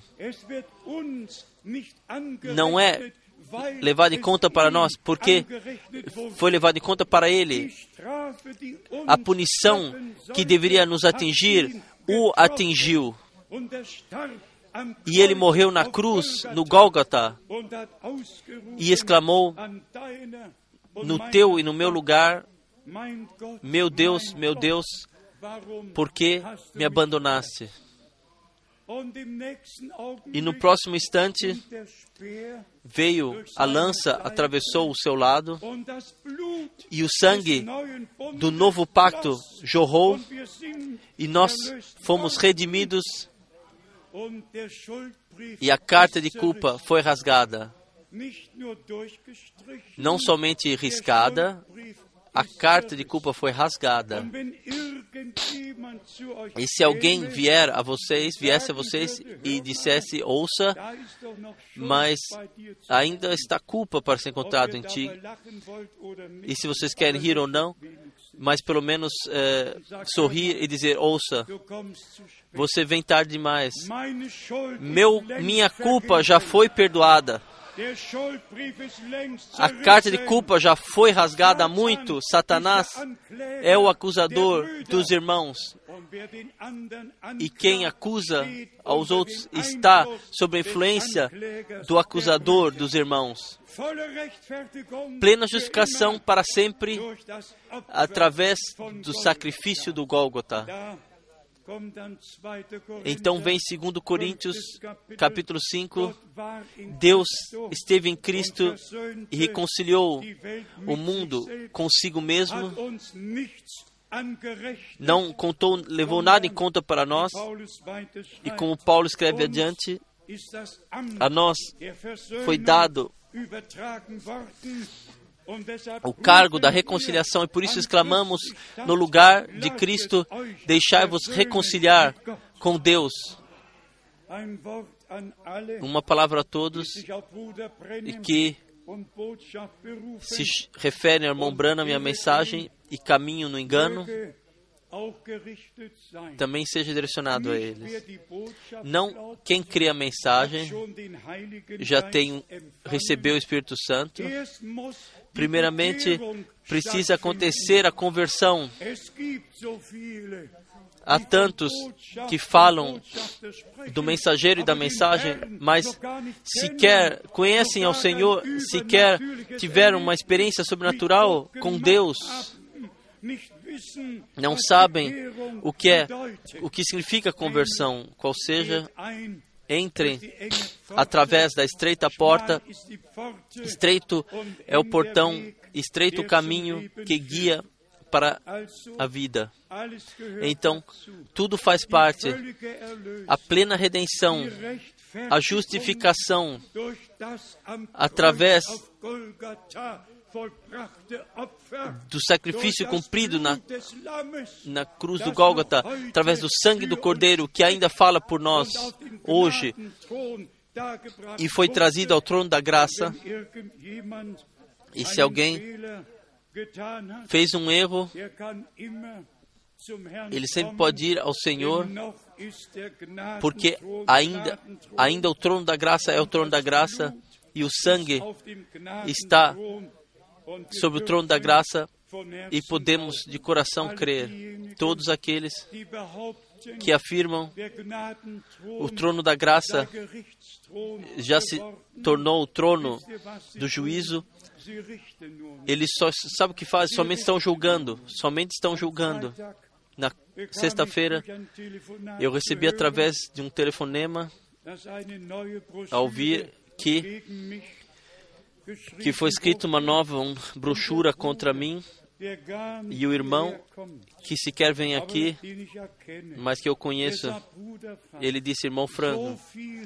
Não é levado em conta para nós, porque foi levado em conta para Ele. A punição que deveria nos atingir, o atingiu. E Ele morreu na cruz, no Gólgota, e exclamou, no teu e no meu lugar, meu Deus, por que me abandonaste? E no próximo instante, veio a lança, atravessou o seu lado, e o sangue do novo pacto jorrou, e nós fomos redimidos, e a carta de culpa foi rasgada. Não somente riscada, a carta de culpa foi rasgada. E se alguém viesse a vocês e dissesse, ouça, mas ainda está culpa para ser encontrado em ti, e se vocês querem rir ou não, mas pelo menos sorrir e dizer, ouça, você vem tarde demais. Minha culpa já foi perdoada. A carta de culpa já foi rasgada há muito. Satanás é o acusador dos irmãos. E quem acusa aos outros está sob a influência do acusador dos irmãos. Plena justificação para sempre através do sacrifício do Gólgota. Então vem 2 Coríntios, capítulo 5, Deus esteve em Cristo e reconciliou o mundo consigo mesmo, não levou nada em conta para nós, e como Paulo escreve adiante, a nós foi dado o cargo da reconciliação, e por isso exclamamos no lugar de Cristo: deixai-vos reconciliar com Deus. Uma palavra a todos e que se refere ao irmão Branham e a mensagem e caminho no engano, também seja direcionado a eles. Não quem crê a mensagem já recebeu o Espírito Santo. Primeiramente, precisa acontecer a conversão. Há tantos que falam do mensageiro e da mensagem, mas sequer conhecem ao Senhor, sequer tiveram uma experiência sobrenatural com Deus, não sabem o que significa conversão. Qual seja, entrem através da estreita porta. Estreito é o portão, estreito o caminho que guia para a vida. Então, tudo faz parte. A plena redenção, a justificação, através do sacrifício cumprido na cruz do Gólgota, através do sangue do Cordeiro, que ainda fala por nós hoje, e foi trazido ao trono da graça. E se alguém fez um erro, ele sempre pode ir ao Senhor, porque ainda o trono da graça é o trono da graça, e o sangue está sobre o trono da graça, e podemos de coração crer. Todos aqueles que afirmam o trono da graça já se tornou o trono do juízo, eles só sabem o que fazem, somente estão julgando. Na sexta-feira, eu recebi através de um telefonema, ao ouvir que foi escrita uma nova brochura contra mim, e o irmão, que sequer vem aqui, mas que eu conheço, ele disse: irmão Franco,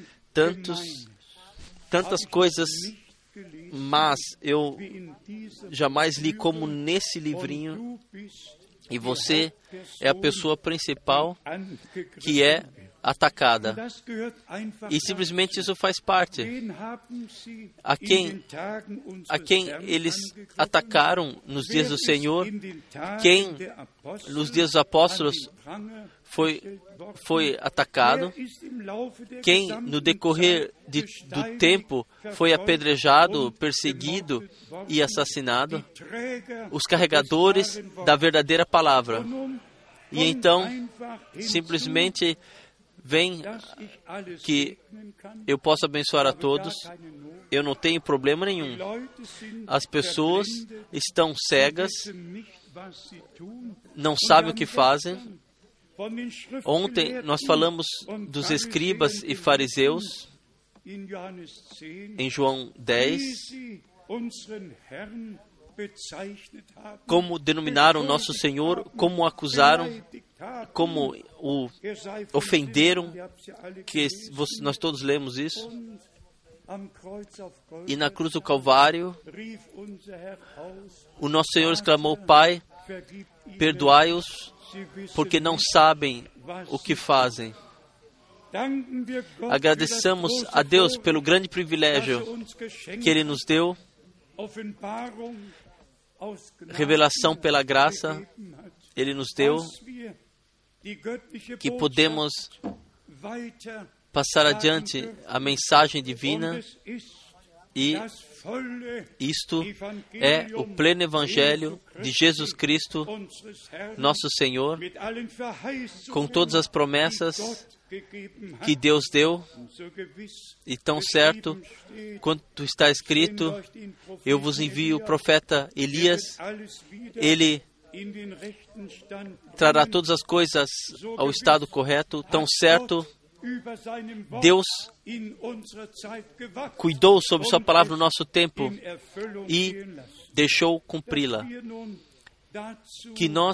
tantas coisas, mas eu jamais li como nesse livrinho, e você é a pessoa principal que é atacada. E simplesmente isso faz parte. A quem eles atacaram nos dias do Senhor, quem nos dias dos apóstolos foi atacado, quem no decorrer do tempo foi apedrejado, perseguido e assassinado, os carregadores da verdadeira palavra. E então, simplesmente vem que eu posso abençoar a todos, eu não tenho problema nenhum. As pessoas estão cegas, não sabem o que fazem. Ontem nós falamos dos escribas e fariseus, em João 10, como denominaram nosso Senhor, como o acusaram, como o ofenderam, que nós todos lemos isso. E na cruz do Calvário, o nosso Senhor exclamou: Pai, perdoai-os, porque não sabem o que fazem. Agradeçamos a Deus pelo grande privilégio que Ele nos deu, revelação pela graça, Ele nos deu, que podemos passar adiante a mensagem divina, e isto é o pleno Evangelho de Jesus Cristo, nosso Senhor, com todas as promessas que Deus deu, e tão certo quanto está escrito: eu vos envio o profeta Elias, ele trará todas as coisas ao estado correto. Tão certo, Deus cuidou sobre sua palavra no nosso tempo e deixou cumpri-la. Que nós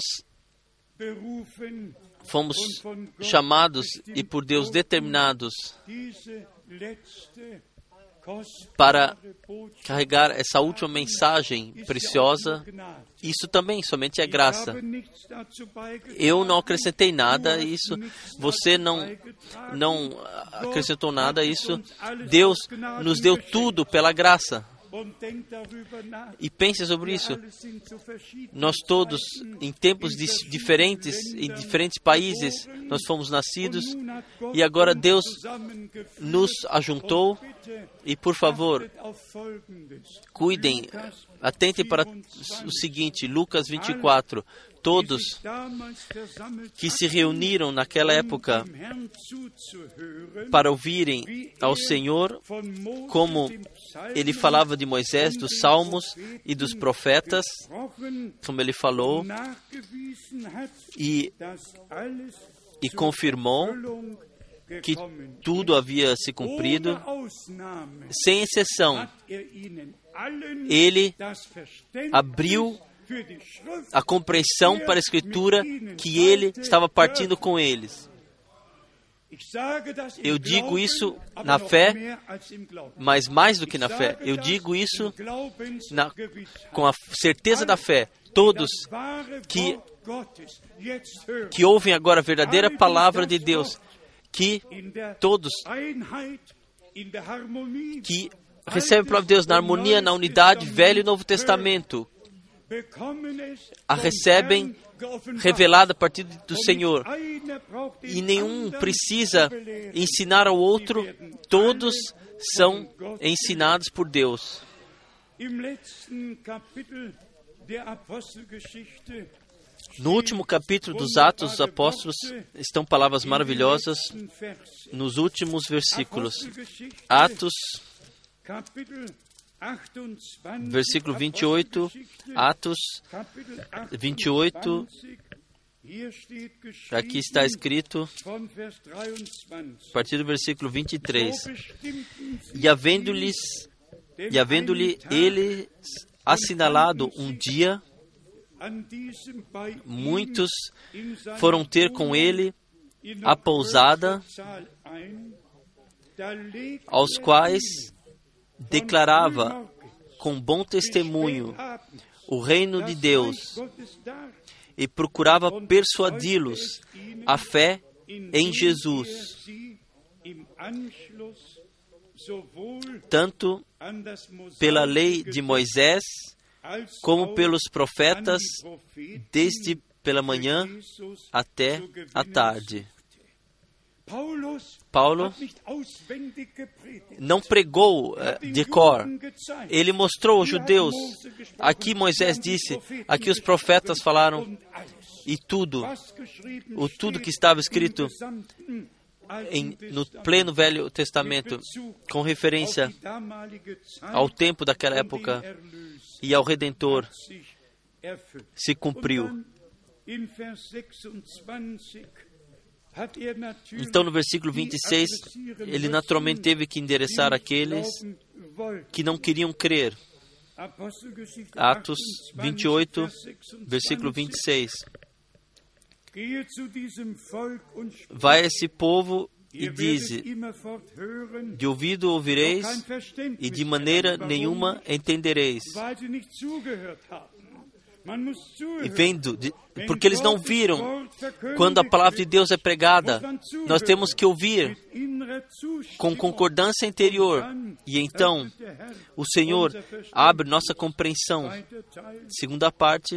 fomos chamados e por Deus determinados para carregar essa última mensagem preciosa. Isso também somente é graça. Eu não acrescentei nada a isso. Você não acrescentou nada a isso. Deus nos deu tudo pela graça. E pense sobre isso. Nós todos, em tempos diferentes, em diferentes países, nós fomos nascidos. E agora Deus nos ajuntou. E, por favor, cuidem, atentem para o seguinte, Lucas 24. Todos que se reuniram naquela época para ouvirem ao Senhor, como Ele falava de Moisés, dos Salmos e dos profetas, como Ele falou, e confirmou que tudo havia se cumprido, sem exceção. Ele abriu a compreensão para a Escritura que Ele estava partindo com eles. Eu digo isso na fé, mas mais do que na fé, eu digo isso com a certeza da fé. Todos que ouvem agora a verdadeira palavra de Deus, que todos que recebem a palavra de Deus na harmonia, na unidade, Velho e Novo Testamento, a recebem revelada a partir do Senhor. E nenhum precisa ensinar ao outro, todos são ensinados por Deus. No último capítulo dos Atos dos Apóstolos estão palavras maravilhosas nos últimos versículos. Atos, versículo 28, Atos 28, aqui está escrito, a partir do versículo 23, e havendo-lhe eles assinalado um dia, muitos foram ter com ele a pousada, aos quais declarava com bom testemunho o reino de Deus e procurava persuadi-los à fé em Jesus, tanto pela lei de Moisés como pelos profetas, desde pela manhã até a tarde. Paulo não pregou de cor. Ele mostrou aos judeus. Aqui Moisés disse, aqui os profetas falaram, e tudo que estava escrito no pleno Velho Testamento, com referência ao tempo daquela época e ao Redentor, se cumpriu. Então, no versículo 26, ele naturalmente teve que endereçar aqueles que não queriam crer. Atos 28, versículo 26. Vai a esse povo e dize, de ouvido ouvireis e de maneira nenhuma entendereis. E vendo, porque eles não viram quando a palavra de Deus é pregada. Nós temos que ouvir com concordância interior. E então, o Senhor abre nossa compreensão. Segunda parte.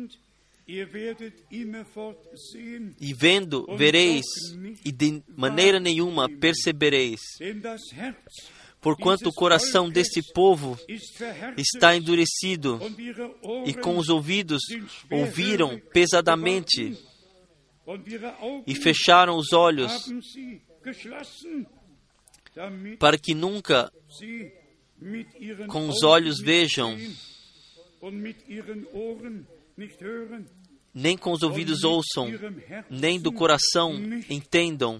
E vendo, vereis, e de maneira nenhuma percebereis. Porquanto o coração deste povo está endurecido, e com os ouvidos ouviram pesadamente, e fecharam os olhos, para que nunca com os olhos vejam, nem com os ouvidos ouçam, nem do coração entendam,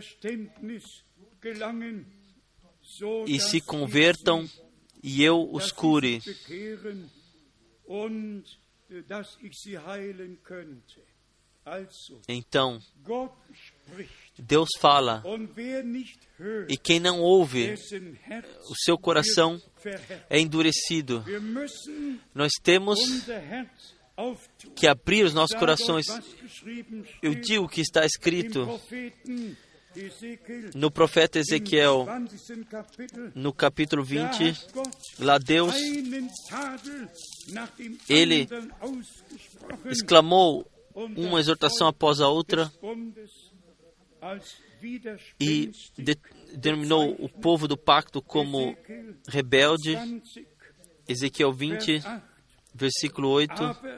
e se convertam, e eu os cure. Então, Deus fala, e quem não ouve, o seu coração é endurecido. Nós temos que abrir os nossos corações. Eu digo o que está escrito no profeta Ezequiel, no capítulo 20, lá Deus, Ele exclamou uma exortação após a outra e denominou o povo do pacto como rebelde. Ezequiel 20, versículo 8.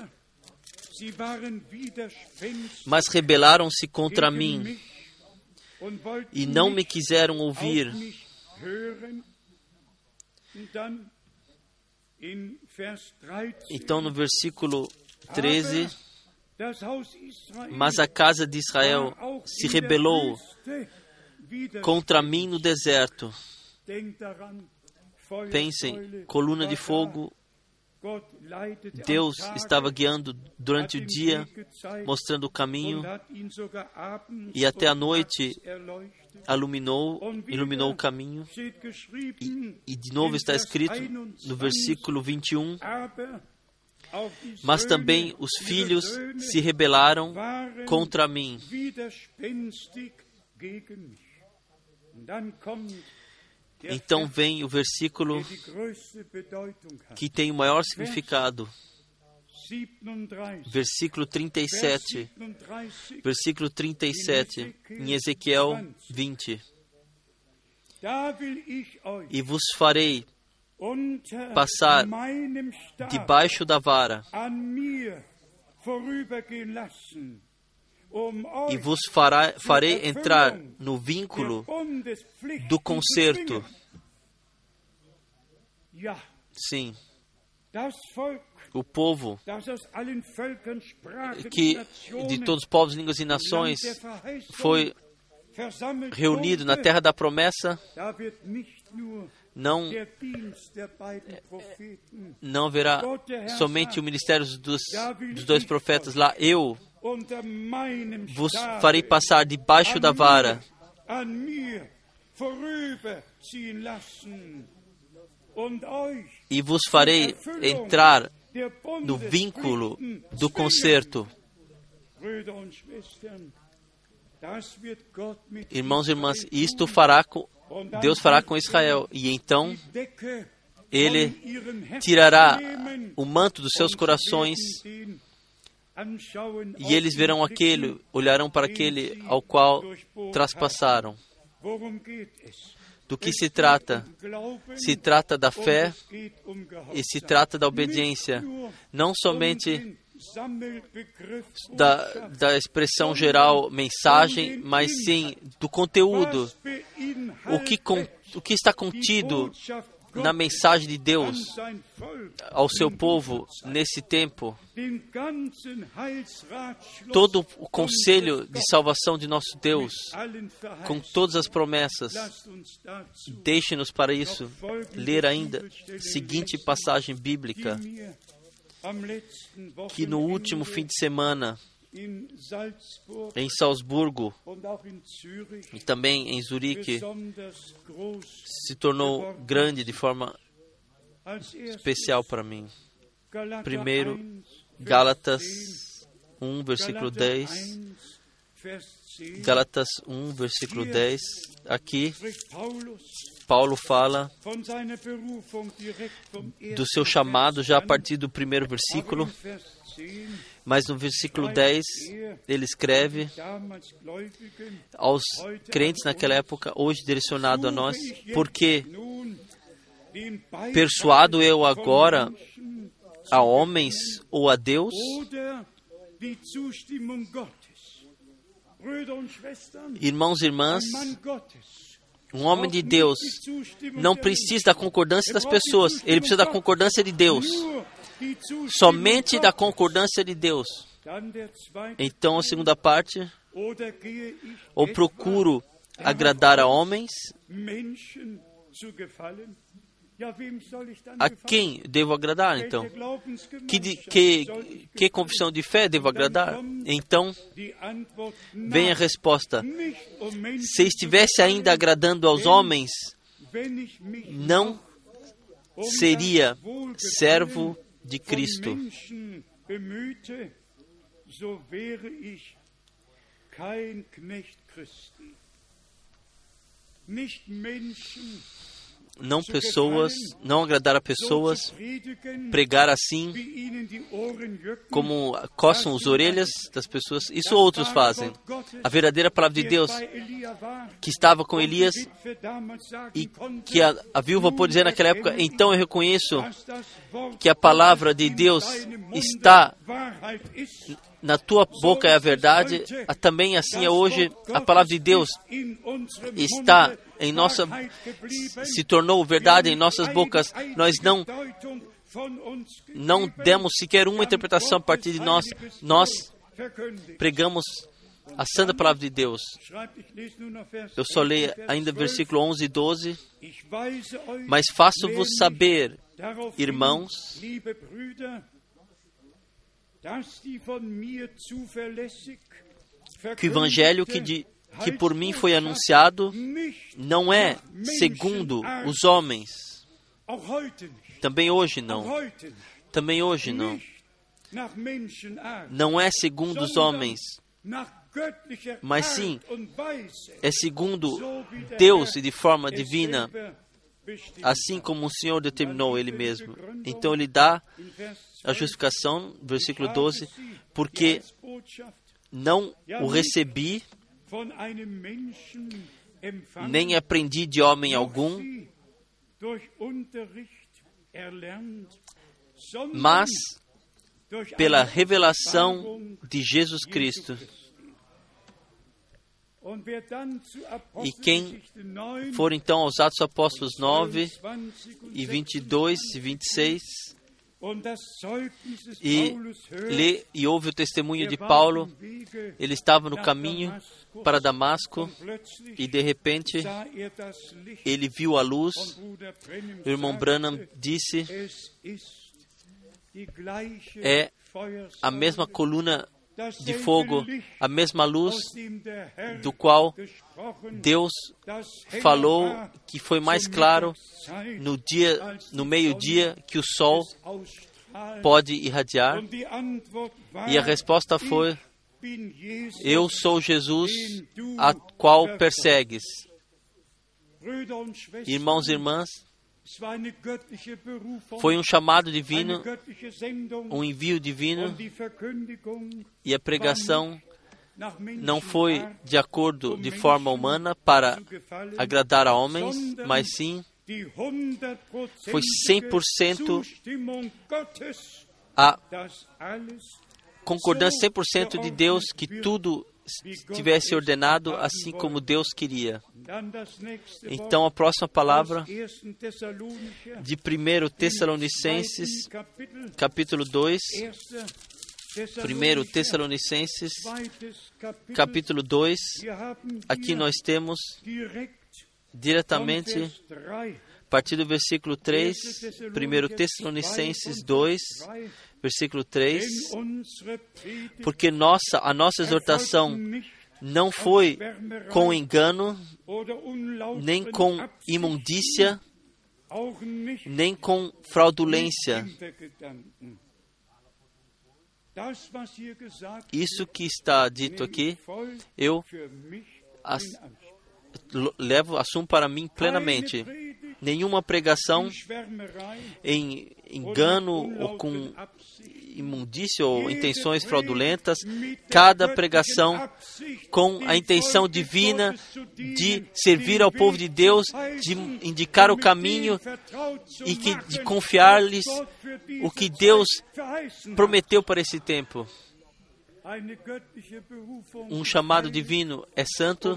Mas rebelaram-se contra mim e não me quiseram ouvir. Então, no versículo 13, mas a casa de Israel se rebelou contra mim no deserto. Pensem, coluna de fogo. Deus estava guiando durante o dia, mostrando o caminho, e até a noite iluminou o caminho. E de novo está escrito no versículo 21, mas também os filhos se rebelaram contra mim. Então vem o versículo que tem o maior significado. Versículo 37. Versículo 37, em Ezequiel 20. E vos farei passar debaixo da vara, e vos farei entrar no vínculo do concerto. Sim, o povo que de todos os povos, línguas e nações foi reunido na terra da promessa, não haverá somente o ministério dos dois profetas lá. Eu vos farei passar debaixo da vara e vos farei entrar no vínculo do concerto. Irmãos e irmãs, isto Deus fará com Israel, e então Ele tirará o manto dos seus corações, e eles verão olharão para aquele ao qual traspassaram. Do que se trata? Se trata da fé e se trata da obediência. Não somente da expressão geral, mensagem, mas sim do conteúdo. O que está contido na mensagem de Deus ao seu povo nesse tempo. Todo o conselho de salvação de nosso Deus, com todas as promessas. Deixe-nos para isso ler ainda a seguinte passagem bíblica, que no último fim de semana, em Salzburgo e também em Zurique, se tornou grande de forma especial para mim. Primeiro, Gálatas 1, versículo 10. Gálatas 1, versículo 10. Aqui, Paulo fala do seu chamado já a partir do primeiro versículo. Mas no versículo 10, ele escreve aos crentes naquela época, hoje direcionado a nós, porque persuado eu agora a homens ou a Deus? Irmãos e irmãs, um homem de Deus não precisa da concordância das pessoas, ele precisa da concordância de Deus. Somente da concordância de Deus. Então, a segunda parte, ou procuro agradar a homens, A quem devo agradar, então? Que confissão de fé devo agradar? Então, vem a resposta. Se estivesse ainda agradando aos homens, não seria servo de Cristo. Não agradar a pessoas, pregar assim, como coçam as orelhas das pessoas, isso outros fazem. A verdadeira palavra de Deus, que estava com Elias, e que a viúva pôde dizer naquela época, então eu reconheço que a palavra de Deus está na tua boca é a verdade, também assim é hoje, a palavra de Deus está em nossa, se tornou verdade em nossas bocas. Nós não demos sequer uma interpretação a partir de nós. Nós pregamos a santa palavra de Deus. Eu só leio ainda versículo 11 e 12. Mas faço-vos saber, irmãos, que o evangelho que por mim foi anunciado não é segundo os homens. Também hoje não. Também hoje não. Não é segundo os homens, mas sim é segundo Deus e de forma divina, assim como o Senhor determinou Ele mesmo. Então Ele dá a justificação, versículo 12, porque não o recebi, nem aprendi de homem algum, mas pela revelação de Jesus Cristo. E quem for então aos Atos Apóstolos 9, e 22 e 26, e lê e ouve o testemunho de Paulo. Ele estava no caminho para Damasco e de repente ele viu a luz. O irmão Branham disse: é a mesma coluna de fogo, a mesma luz do qual Deus falou, que foi mais claro no meio-dia que o sol pode irradiar. E a resposta foi: eu sou Jesus, a qual persegues. Irmãos e irmãs, foi um chamado divino, um envio divino, e a pregação não foi de acordo de forma humana para agradar a homens, mas sim foi 100% a concordância 100% de Deus, que tudo tivesse ordenado assim como Deus queria. Então a próxima palavra de 1 Tessalonicenses, capítulo 2. 1 Tessalonicenses, capítulo 2. Aqui nós temos diretamente, a partir do versículo 3, 1 Tessalonicenses 2, versículo 3, porque a nossa exortação não foi com engano, nem com imundícia, nem com fraudulência. Isso que está dito aqui, eu assumo para mim plenamente. Nenhuma pregação em engano ou com imundícia ou intenções fraudulentas. Cada pregação com a intenção divina de servir ao povo de Deus, de indicar o caminho e de confiar-lhes o que Deus prometeu para esse tempo. Um chamado divino é santo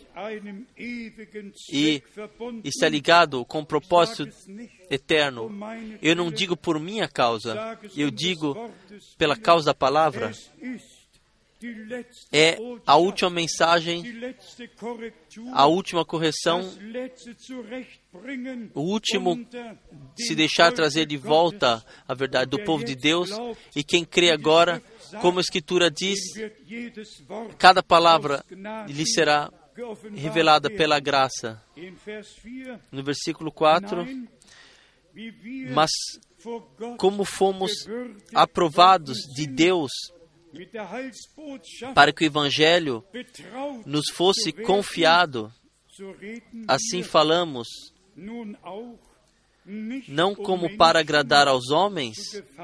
e está ligado com um propósito eterno. Eu não digo por minha causa, eu digo pela causa da palavra. é a última mensagem, a última correção, o último se deixar trazer de volta a verdade do povo de Deus. E quem crê agora, como a Escritura diz, cada palavra lhe será revelada pela graça. No versículo 4, mas como fomos aprovados de Deus para que o Evangelho nos fosse confiado, assim falamos, não como para agradar aos homens,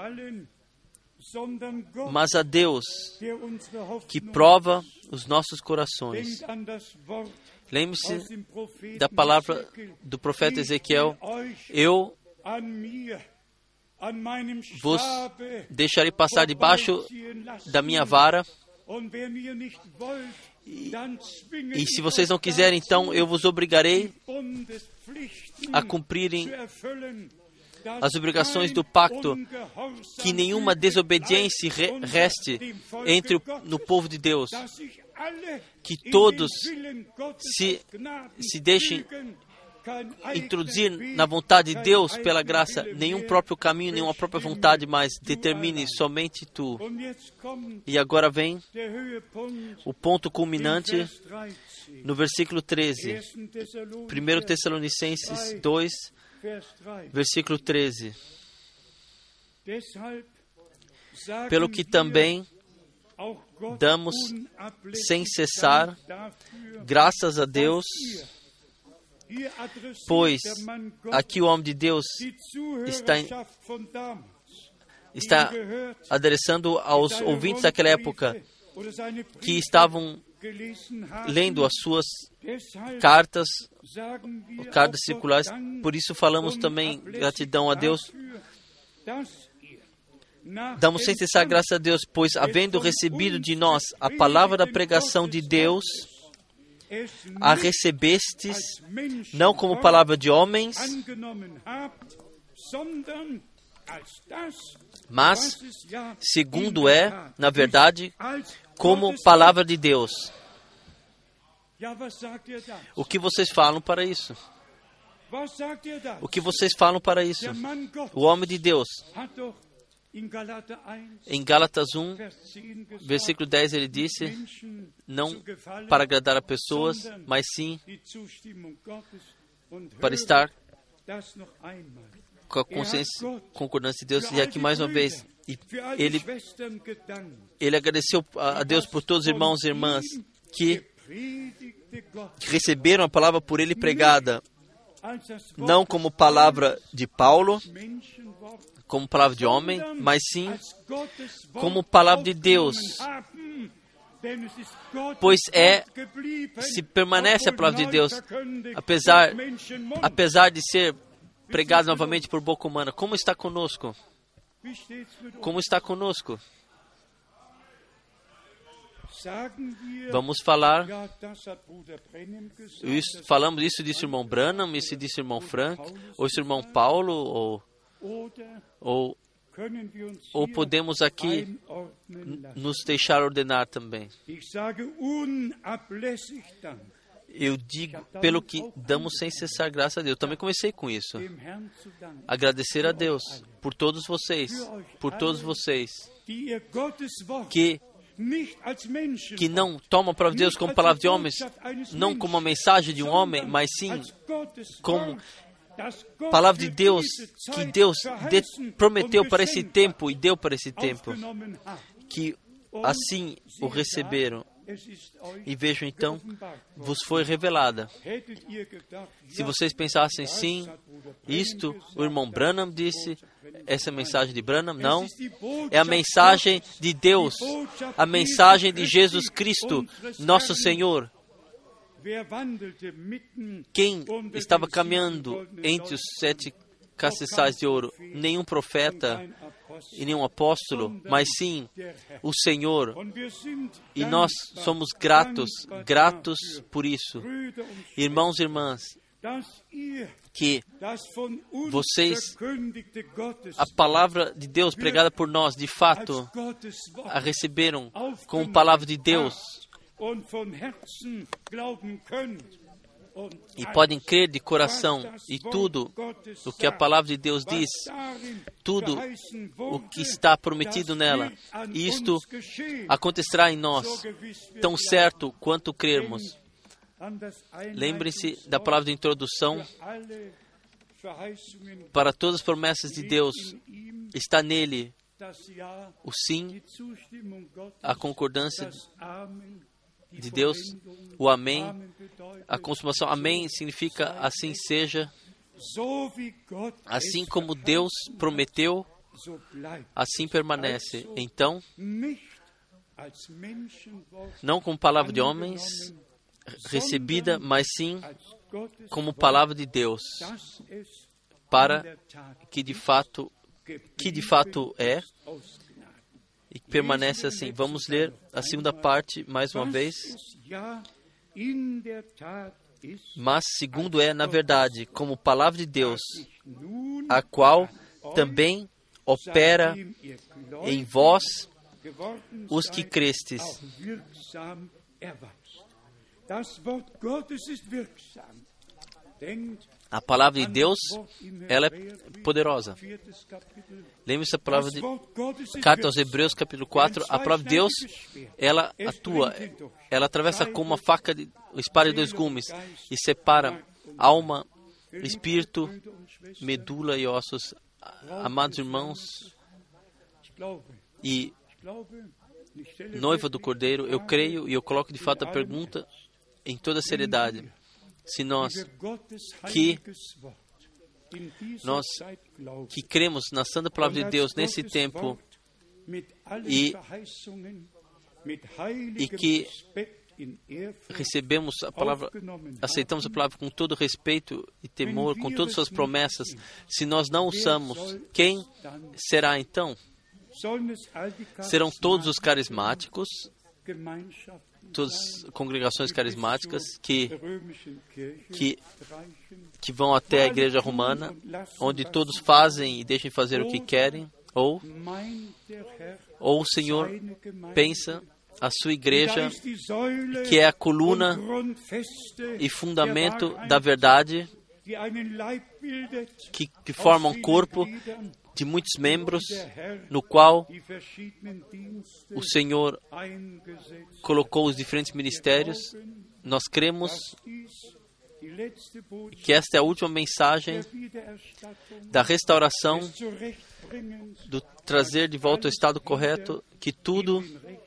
mas a Deus, que prova os nossos corações. Lembre-se da palavra do profeta Ezequiel: eu vos deixarei passar debaixo da minha vara, e se vocês não quiserem, então eu vos obrigarei a cumprirem as obrigações do pacto, que nenhuma desobediência reste no povo de Deus, que todos se deixem introduzir na vontade de Deus pela graça, nenhum próprio caminho, nenhuma própria vontade, mas determine somente tu. E agora vem o ponto culminante no versículo 13, 1 Tessalonicenses 2, versículo 13. Pelo que também damos sem cessar graças a Deus, pois aqui o homem de Deus está adressando aos ouvintes daquela época que estavam lendo as suas cartas circulares. Por isso falamos também gratidão a Deus. Damos sem cessar graças a Deus, pois havendo recebido de nós a palavra da pregação de Deus, a recebestes não como palavra de homens, mas segundo é, na verdade, como palavra de Deus. O que vocês falam para isso? O que vocês falam para isso? O homem de Deus, em Gálatas 1, versículo 10, ele disse, não para agradar a pessoas, mas sim para estar com a consciência, concordância de Deus. E aqui mais uma vez, ele agradeceu a Deus por todos os irmãos e irmãs que receberam a palavra por ele pregada, não como palavra de Paulo, como palavra de homem, mas sim como palavra de Deus, pois se permanece a palavra de Deus, apesar de ser pregada novamente por boca humana. Como está conosco? Como está conosco? Vamos falar, falamos isso, disse o irmão Branham, isso disse o irmão Frank, ou isso o irmão Paulo, ou podemos aqui nos deixar ordenar também. Eu digo, pelo que damos sem cessar graças a Deus. Eu também comecei com isso. Agradecer a Deus por todos vocês, que não tomam a palavra de Deus como palavra de homens, não como uma mensagem de um homem, mas sim como palavra de Deus, que Deus prometeu para esse tempo e deu para esse tempo, que assim o receberam. E vejam então, vos foi revelada. Se vocês pensassem, sim, isto o irmão Branham disse, essa é a mensagem de Branham, não. É a mensagem de Deus, a mensagem de Jesus Cristo, nosso Senhor. Quem estava caminhando entre os 7 castiçais de ouro? Nenhum profeta e nenhum apóstolo, mas sim o Senhor. E nós somos gratos por isso. Irmãos e irmãs, que a palavra de Deus pregada por nós, de fato, a receberam como palavra de Deus e podem crer de coração, e tudo o que a palavra de Deus diz, tudo o que está prometido nela, isto acontecerá em nós, tão certo quanto crermos. Lembre-se da palavra de introdução. Para todas as promessas de Deus, está nele o sim, a concordância de Deus, o amém, a consumação. Amém significa assim seja. Assim como Deus prometeu, assim permanece. Então, não como palavra de homens recebida, mas sim como palavra de Deus, para que de fato é e que permanece assim. Vamos ler a segunda parte mais uma vez. Mas segundo é, na verdade, como palavra de Deus, a qual também opera em vós os que crestes. A palavra de Deus, ela é poderosa. Lembre-se da palavra de Carta aos Hebreus, capítulo 4. A palavra de Deus, ela atua, ela atravessa como uma faca, espada de dois gumes, e separa alma, espírito, medula e ossos. Amados irmãos e noiva do Cordeiro, eu creio e eu coloco de fato a pergunta em toda a seriedade. Se nós que cremos na santa palavra de Deus nesse tempo e que recebemos a palavra, aceitamos a palavra com todo respeito e temor, com todas as suas promessas, se nós não usamos, quem será então? Serão todos os carismáticos, todas as congregações carismáticas que vão até a igreja romana, onde todos fazem e deixam fazer o que querem, ou o Senhor pensa a sua igreja, que é a coluna e fundamento da verdade, que forma um corpo de muitos membros, no qual o Senhor colocou os diferentes ministérios. Nós cremos que esta é a última mensagem da restauração, do trazer de volta ao estado correto, que tudo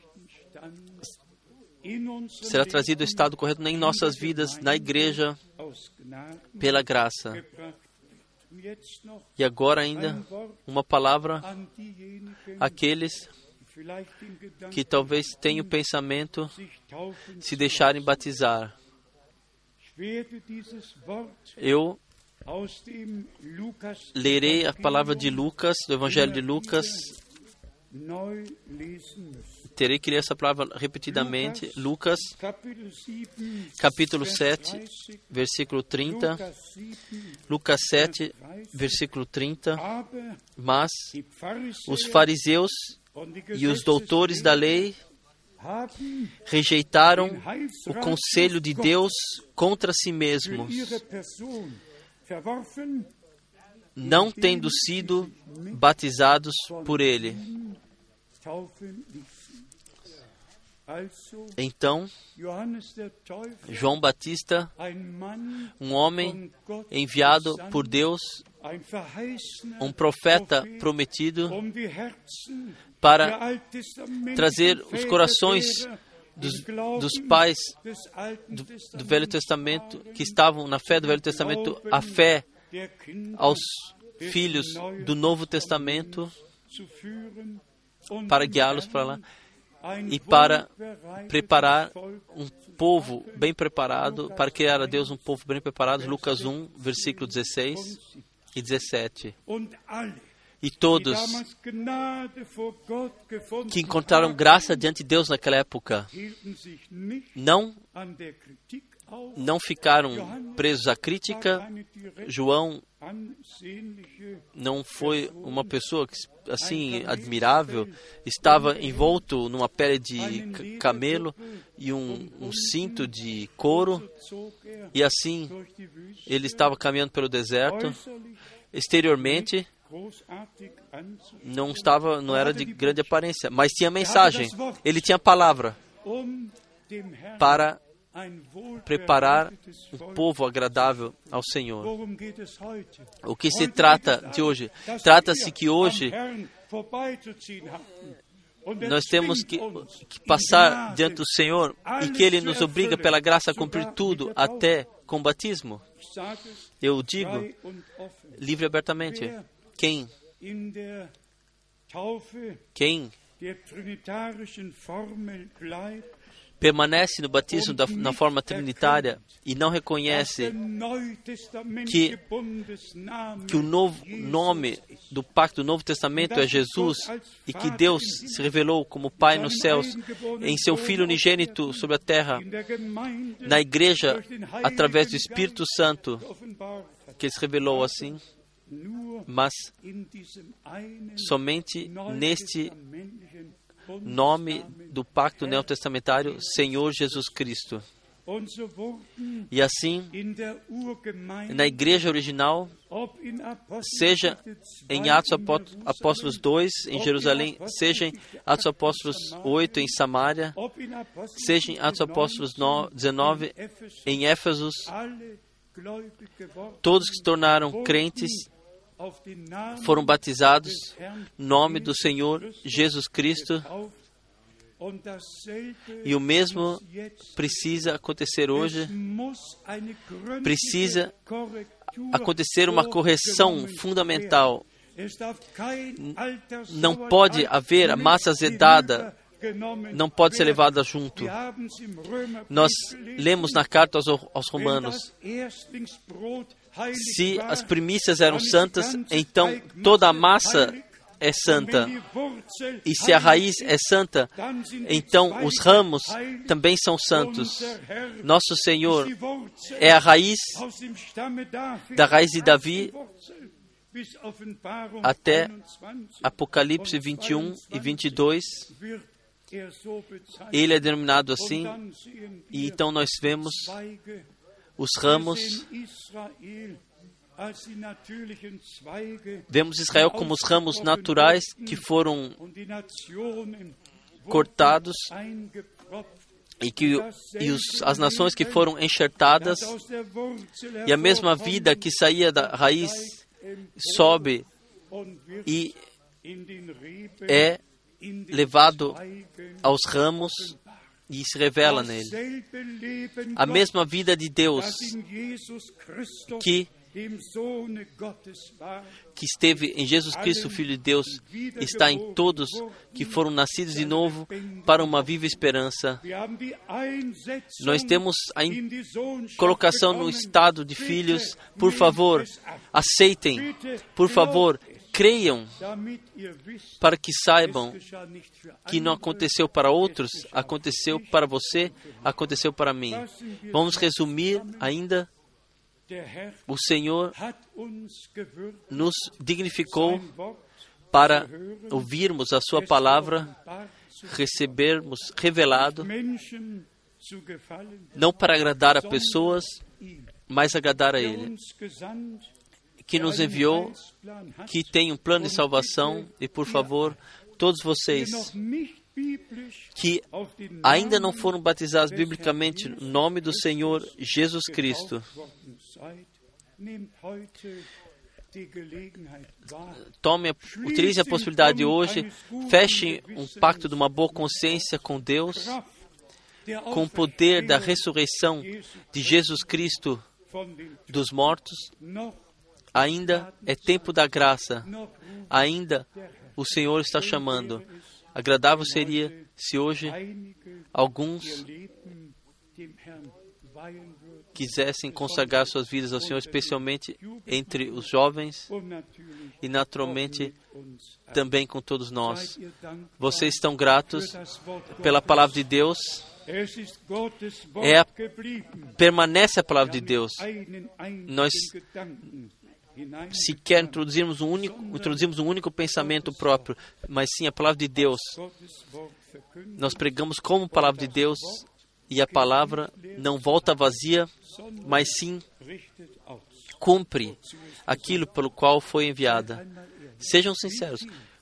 será trazido ao estado correto em nossas vidas, na igreja, pela graça. E agora ainda uma palavra àqueles que talvez tenham o pensamento se deixarem batizar. Eu lerei a palavra de Lucas, do Evangelho de Lucas. Terei que ler essa palavra repetidamente. Lucas, capítulo 7, versículo 30. Lucas 7, versículo 30. Mas os fariseus e os doutores da lei rejeitaram o conselho de Deus contra si mesmos, não tendo sido batizados por ele. Então, João Batista, um homem enviado por Deus, um profeta prometido para trazer os corações dos pais do Velho Testamento, que estavam na fé do Velho Testamento, a fé aos filhos do Novo Testamento, para guiá-los para lá e para preparar um povo bem preparado, para criar a Deus um povo bem preparado. Lucas 1, versículo 16 e 17. E todos que encontraram graça diante de Deus naquela época não ficaram presos à crítica. João não foi uma pessoa assim admirável, estava envolto numa pele de camelo e um cinto de couro, e assim ele estava caminhando pelo deserto. Exteriormente não era de grande aparência, mas tinha mensagem. Ele tinha palavra para preparar um povo agradável ao Senhor. O que se trata de hoje? Trata-se que hoje nós temos que passar diante do Senhor e que Ele nos obriga pela graça a cumprir tudo até com o batismo. Eu digo livre e abertamente. Quem permanece no batismo na forma trinitária e não reconhece que o novo nome do pacto do Novo Testamento é Jesus e que Deus se revelou como Pai nos céus em seu Filho unigênito sobre a terra, na igreja, através do Espírito Santo, que se revelou assim, mas somente neste nome do pacto neotestamentário, Senhor Jesus Cristo. E assim, na igreja original, seja em Atos Apóstolos 2, em Jerusalém, seja em Atos Apóstolos 8, em Samaria, seja em Atos Apóstolos 19, em Éfesos, todos que se tornaram crentes foram batizados no nome do Senhor Jesus Cristo, e o mesmo precisa acontecer hoje. Precisa acontecer uma correção fundamental. Não pode haver a massa azedada, não pode ser levada junto. Nós lemos na carta aos Romanos: se as primícias eram santas, então toda a massa é santa. E se a raiz é santa, então os ramos também são santos. Nosso Senhor é a raiz da raiz de Davi até Apocalipse 21 e 22. Ele é denominado assim, e então nós vemos os ramos. Vemos Israel como os ramos naturais que foram cortados as nações que foram enxertadas, e a mesma vida que saía da raiz sobe e é levado aos ramos e se revela nele. A mesma vida de Deus que esteve em Jesus Cristo, Filho de Deus, está em todos que foram nascidos de novo para uma viva esperança. Nós temos a colocação no estado de filhos. Por favor, aceitem. Por favor, creiam, para que saibam que não aconteceu para outros, aconteceu para você, aconteceu para mim. Vamos resumir ainda. O Senhor nos dignificou para ouvirmos a Sua palavra, recebermos revelado, não para agradar a pessoas, mas agradar a Ele, que nos enviou, que tem um plano de salvação. E, por favor, todos vocês que ainda não foram batizados biblicamente no nome do Senhor Jesus Cristo, utilize a possibilidade de hoje, feche um pacto de uma boa consciência com Deus, com o poder da ressurreição de Jesus Cristo dos mortos. Ainda é tempo da graça, ainda o Senhor está chamando. Agradável seria se hoje alguns quisessem consagrar suas vidas ao Senhor, especialmente entre os jovens e, naturalmente, também com todos nós. Vocês estão gratos pela palavra de Deus? Permanece a palavra de Deus. Nós sequer introduzimos um único pensamento próprio, mas sim a palavra de Deus. Nós pregamos como palavra de Deus e a palavra não volta vazia, mas sim cumpre aquilo pelo qual foi enviada. Sejam sinceros.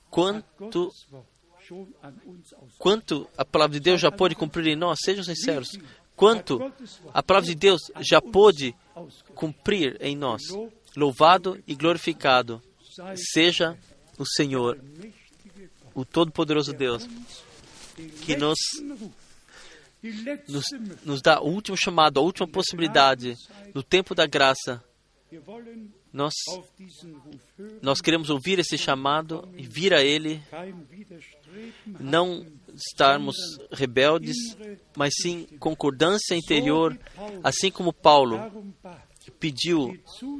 Quanto a palavra de Deus já pôde cumprir em nós? Sejam sinceros. Quanto a palavra de Deus já pôde cumprir em nós? Louvado e glorificado seja o Senhor, o Todo-Poderoso Deus, que nos dá o último chamado, a última possibilidade, no tempo da graça. Nós queremos ouvir esse chamado e vir a Ele, não estarmos rebeldes, mas sim concordância interior, assim como Paulo pediu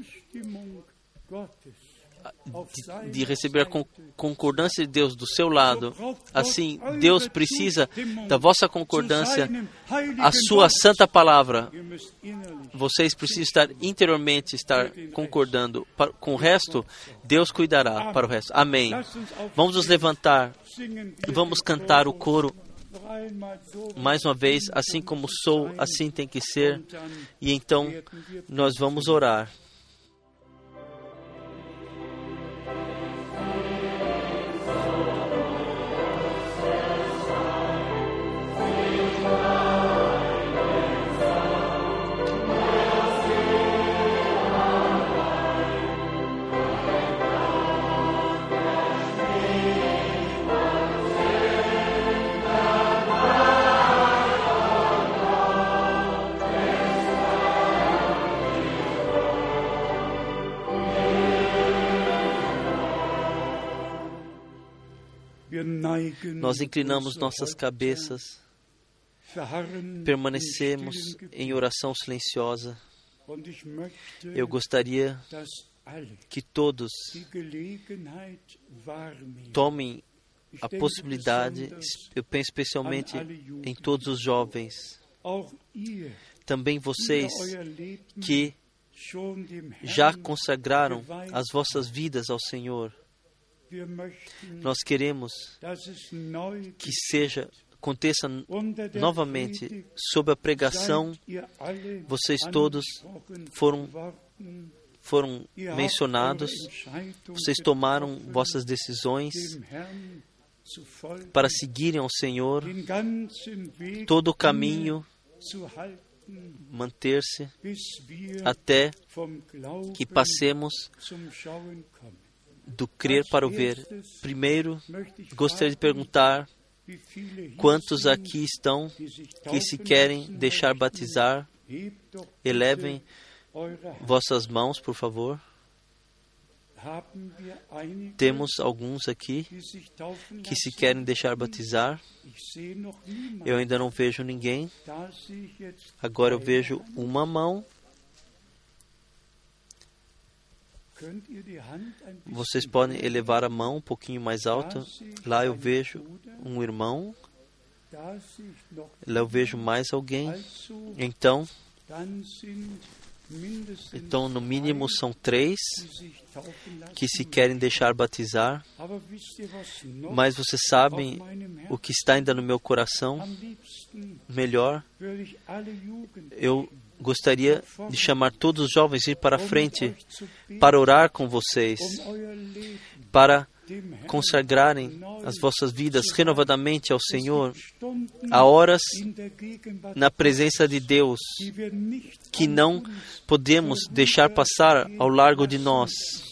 de receber a concordância de Deus do seu lado. Assim, Deus precisa da vossa concordância, a sua santa palavra. Vocês precisam estar interiormente concordando. Com o resto, Deus cuidará para o resto. Amém. Vamos nos levantar e vamos cantar o coro mais uma vez, assim como sou, assim tem que ser. E então nós vamos orar. Nós inclinamos nossas cabeças, permanecemos em oração silenciosa. Eu gostaria que todos tomem a possibilidade, eu penso especialmente em todos os jovens, também vocês que já consagraram as vossas vidas ao Senhor. Nós queremos que aconteça novamente sob a pregação. Vocês todos foram mencionados. Vocês tomaram vossas decisões para seguirem ao Senhor. Todo o caminho manter-se até que passemos do crer para o ver. Primeiro, gostaria de perguntar quantos aqui estão que se querem deixar batizar. Elevem vossas mãos, por favor. Temos alguns aqui que se querem deixar batizar. Eu ainda não vejo ninguém. Agora eu vejo uma mão. Vocês podem elevar a mão um pouquinho mais alta. Lá eu vejo um irmão. Lá eu vejo mais alguém. Então, no mínimo são 3 que se querem deixar batizar. Mas vocês sabem o que está ainda no meu coração? Melhor, eu gostaria de chamar todos os jovens a ir para a frente para orar com vocês, para consagrarem as vossas vidas renovadamente ao Senhor. Há horas na presença de Deus que não podemos deixar passar ao largo de nós,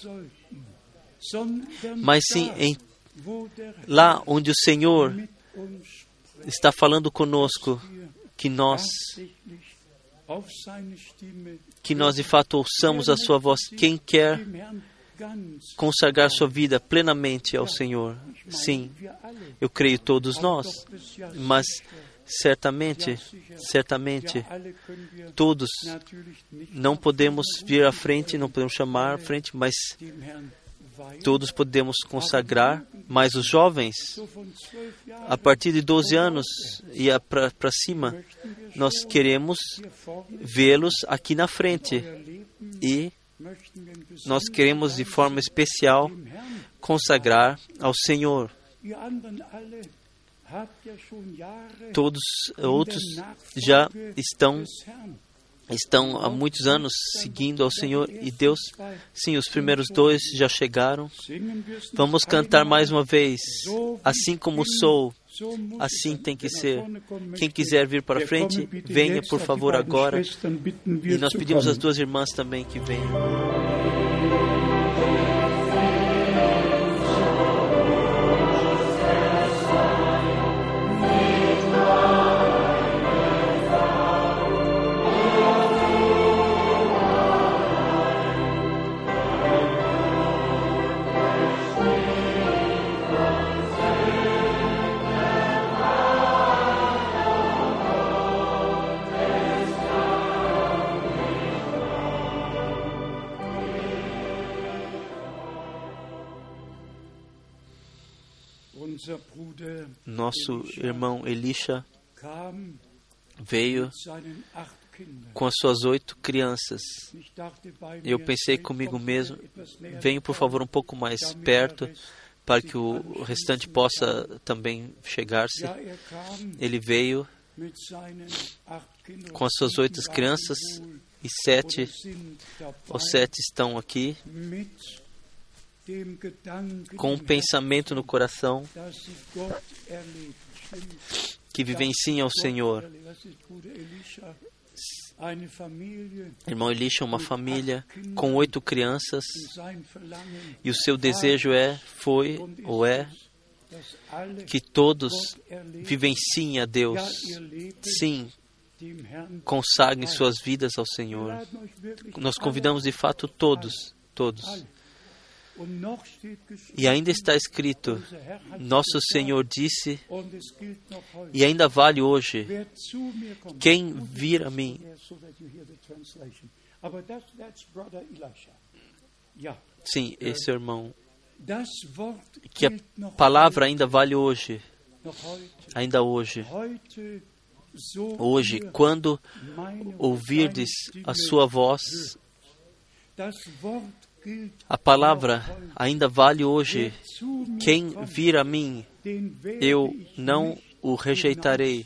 mas sim lá onde o Senhor está falando conosco, que nós de fato ouçamos a sua voz. Quem quer consagrar sua vida plenamente ao Senhor? Sim, eu creio todos nós, mas Certamente, todos não podemos vir à frente, não podemos chamar à frente, mas todos podemos consagrar. Mas os jovens, a partir de 12 anos e para cima, nós queremos vê-los aqui na frente. E nós queremos, de forma especial, consagrar ao Senhor. Todos outros já estão há muitos anos seguindo ao Senhor e Deus. Sim, os primeiros 2 já chegaram. Vamos cantar mais uma vez. Assim como sou, assim tem que ser. Quem quiser vir para frente, venha por favor agora. E nós pedimos às 2 irmãs também que venham. Nosso irmão Elisha veio com as suas 8 crianças. Eu pensei comigo mesmo, venho por favor um pouco mais perto, para que o restante possa também chegar-se. Ele veio com as suas 8 crianças e 7, os 7 estão aqui, com um pensamento no coração que vivenciam ao Senhor. Irmão Elisha, uma família com 8 crianças, e o seu desejo foi que todos vivenciem a Deus. Sim, consagrem suas vidas ao Senhor. Nós convidamos de fato todos. E ainda está escrito, nosso Senhor disse, e ainda vale hoje, quem vir a mim. Sim, esse é o irmão. Que a palavra ainda vale hoje. Ainda hoje. Hoje, quando ouvirdes a sua voz, a palavra ainda vale hoje. Quem vir a mim, eu não o rejeitarei.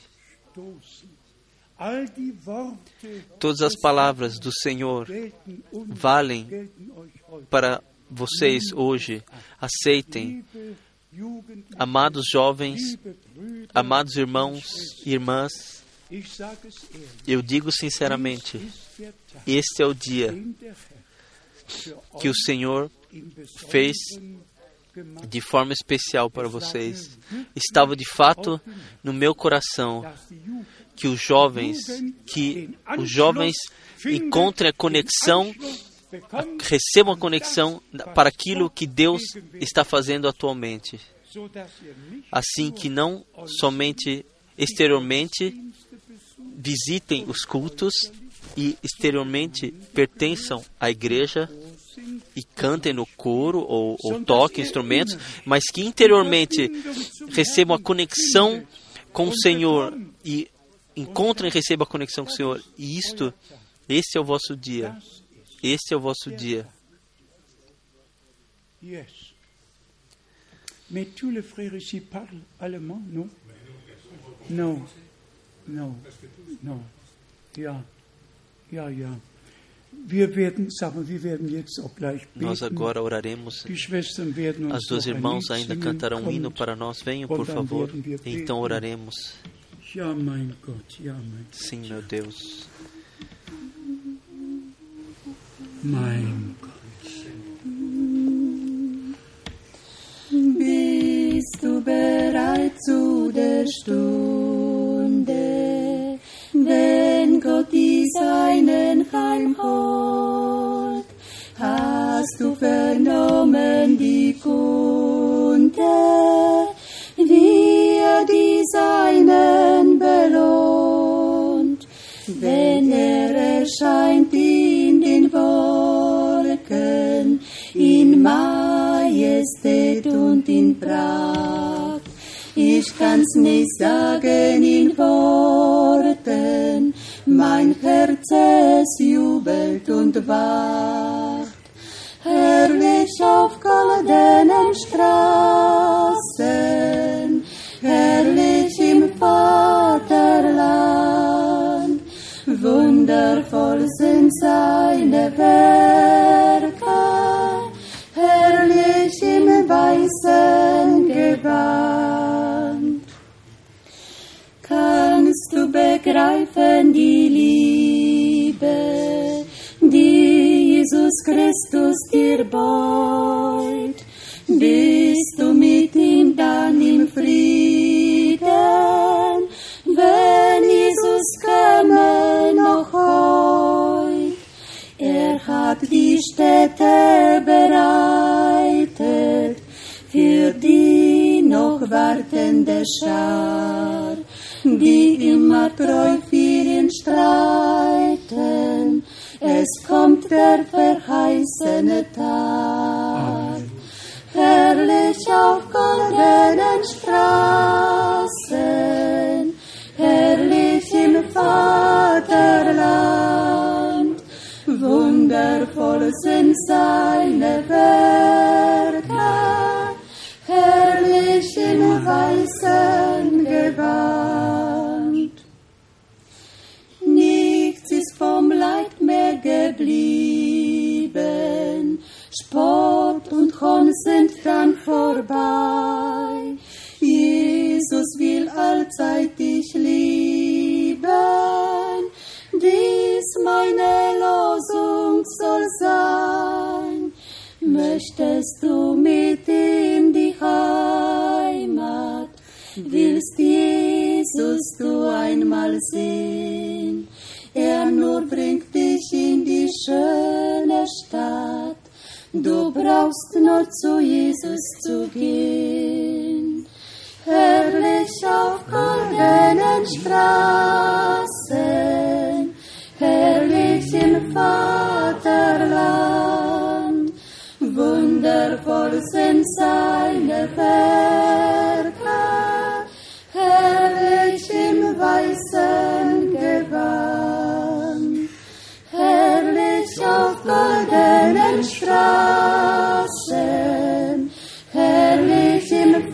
Todas as palavras do Senhor valem para vocês hoje. Aceitem. Amados jovens, amados irmãos e irmãs, eu digo sinceramente, este é o dia que o Senhor fez de forma especial para vocês. Estava de fato no meu coração que os jovens encontrem a conexão, recebam a conexão para aquilo que Deus está fazendo atualmente. Assim que não somente exteriormente visitem os cultos e exteriormente pertençam à igreja e cantem no coro ou toquem instrumentos, mas que interiormente recebam a conexão com o Senhor e encontrem e recebam a conexão com o Senhor. E este é o vosso dia. Este é o vosso dia. Mais tous les frères ici parlent allemand, non? Non. Ja. Wir werden jetzt auch gleich beten. Nós agora oraremos. As 2 irmãs ainda cantarão um hino para nós. Venham, por favor. Então oraremos. Sim, meu Deus. Mein Gott. Bist du bereit zu der Stunde, wenn Gott die Seinen heimholt? Hast du vernommen die Kunde, wie er die Seinen ihn belohnt, wenn erscheint in den Wolken, in Majestät und in Pracht. Ich kann's nicht sagen in Worten, mein Herz es jubelt und wacht. Herrlich auf goldenen Straßen, herrlich im Vaterland, wundervoll sind seine Werke, herrlich im weißen Gewand. Kannst du begreifen die Liebe, die Jesus Christus dir beut? Bist du mit ihm dann im Frieden, wenn Jesus käme noch heut? Er hat die Stätte bereitet für die noch wartende Schar, die immer treu für ihn streiten. Es kommt der verheißene Tag. Herrlich auf goldenen Straßen, herrlich im Vaterland, wundervoll sind seine Werke, herrlich im weißen Gewand. Nichts ist vom Leid mehr geblieben, Spott und Hohn sind dann vorbei. Jesus will allzeit dich lieben, dies meine Losung soll sein. Möchtest du mit in die Heimat, willst Jesus du einmal sehen? Er nur bringt dich in die schöne Stadt, du brauchst nur zu Jesus zu gehen. Herrlich auf goldenen Straßen, herrlich im Vaterland, wundervoll sind seine Werke, herrlich im weißen Gewand. Herrlich auf goldenen Straßen, herrlich im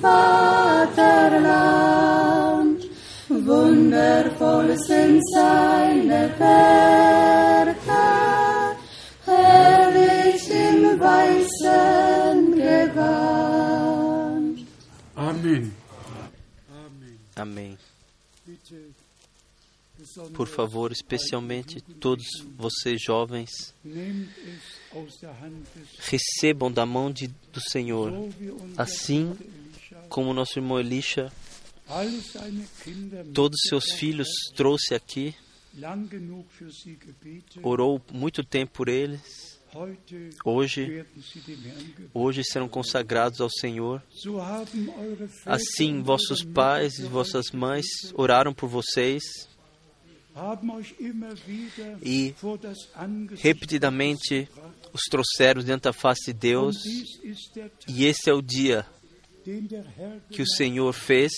Vaterland, wundervoll sind seine Werke, herrlich im weißen Gewand. Amen. Amém. Por favor, especialmente todos vocês jovens, recebam da mão do Senhor, assim como nosso irmão Elisha, todos seus filhos trouxe aqui, orou muito tempo por eles. Hoje serão consagrados ao Senhor. Assim, vossos pais e vossas mães oraram por vocês e repetidamente os trouxeram diante da face de Deus. E esse é o dia que o Senhor fez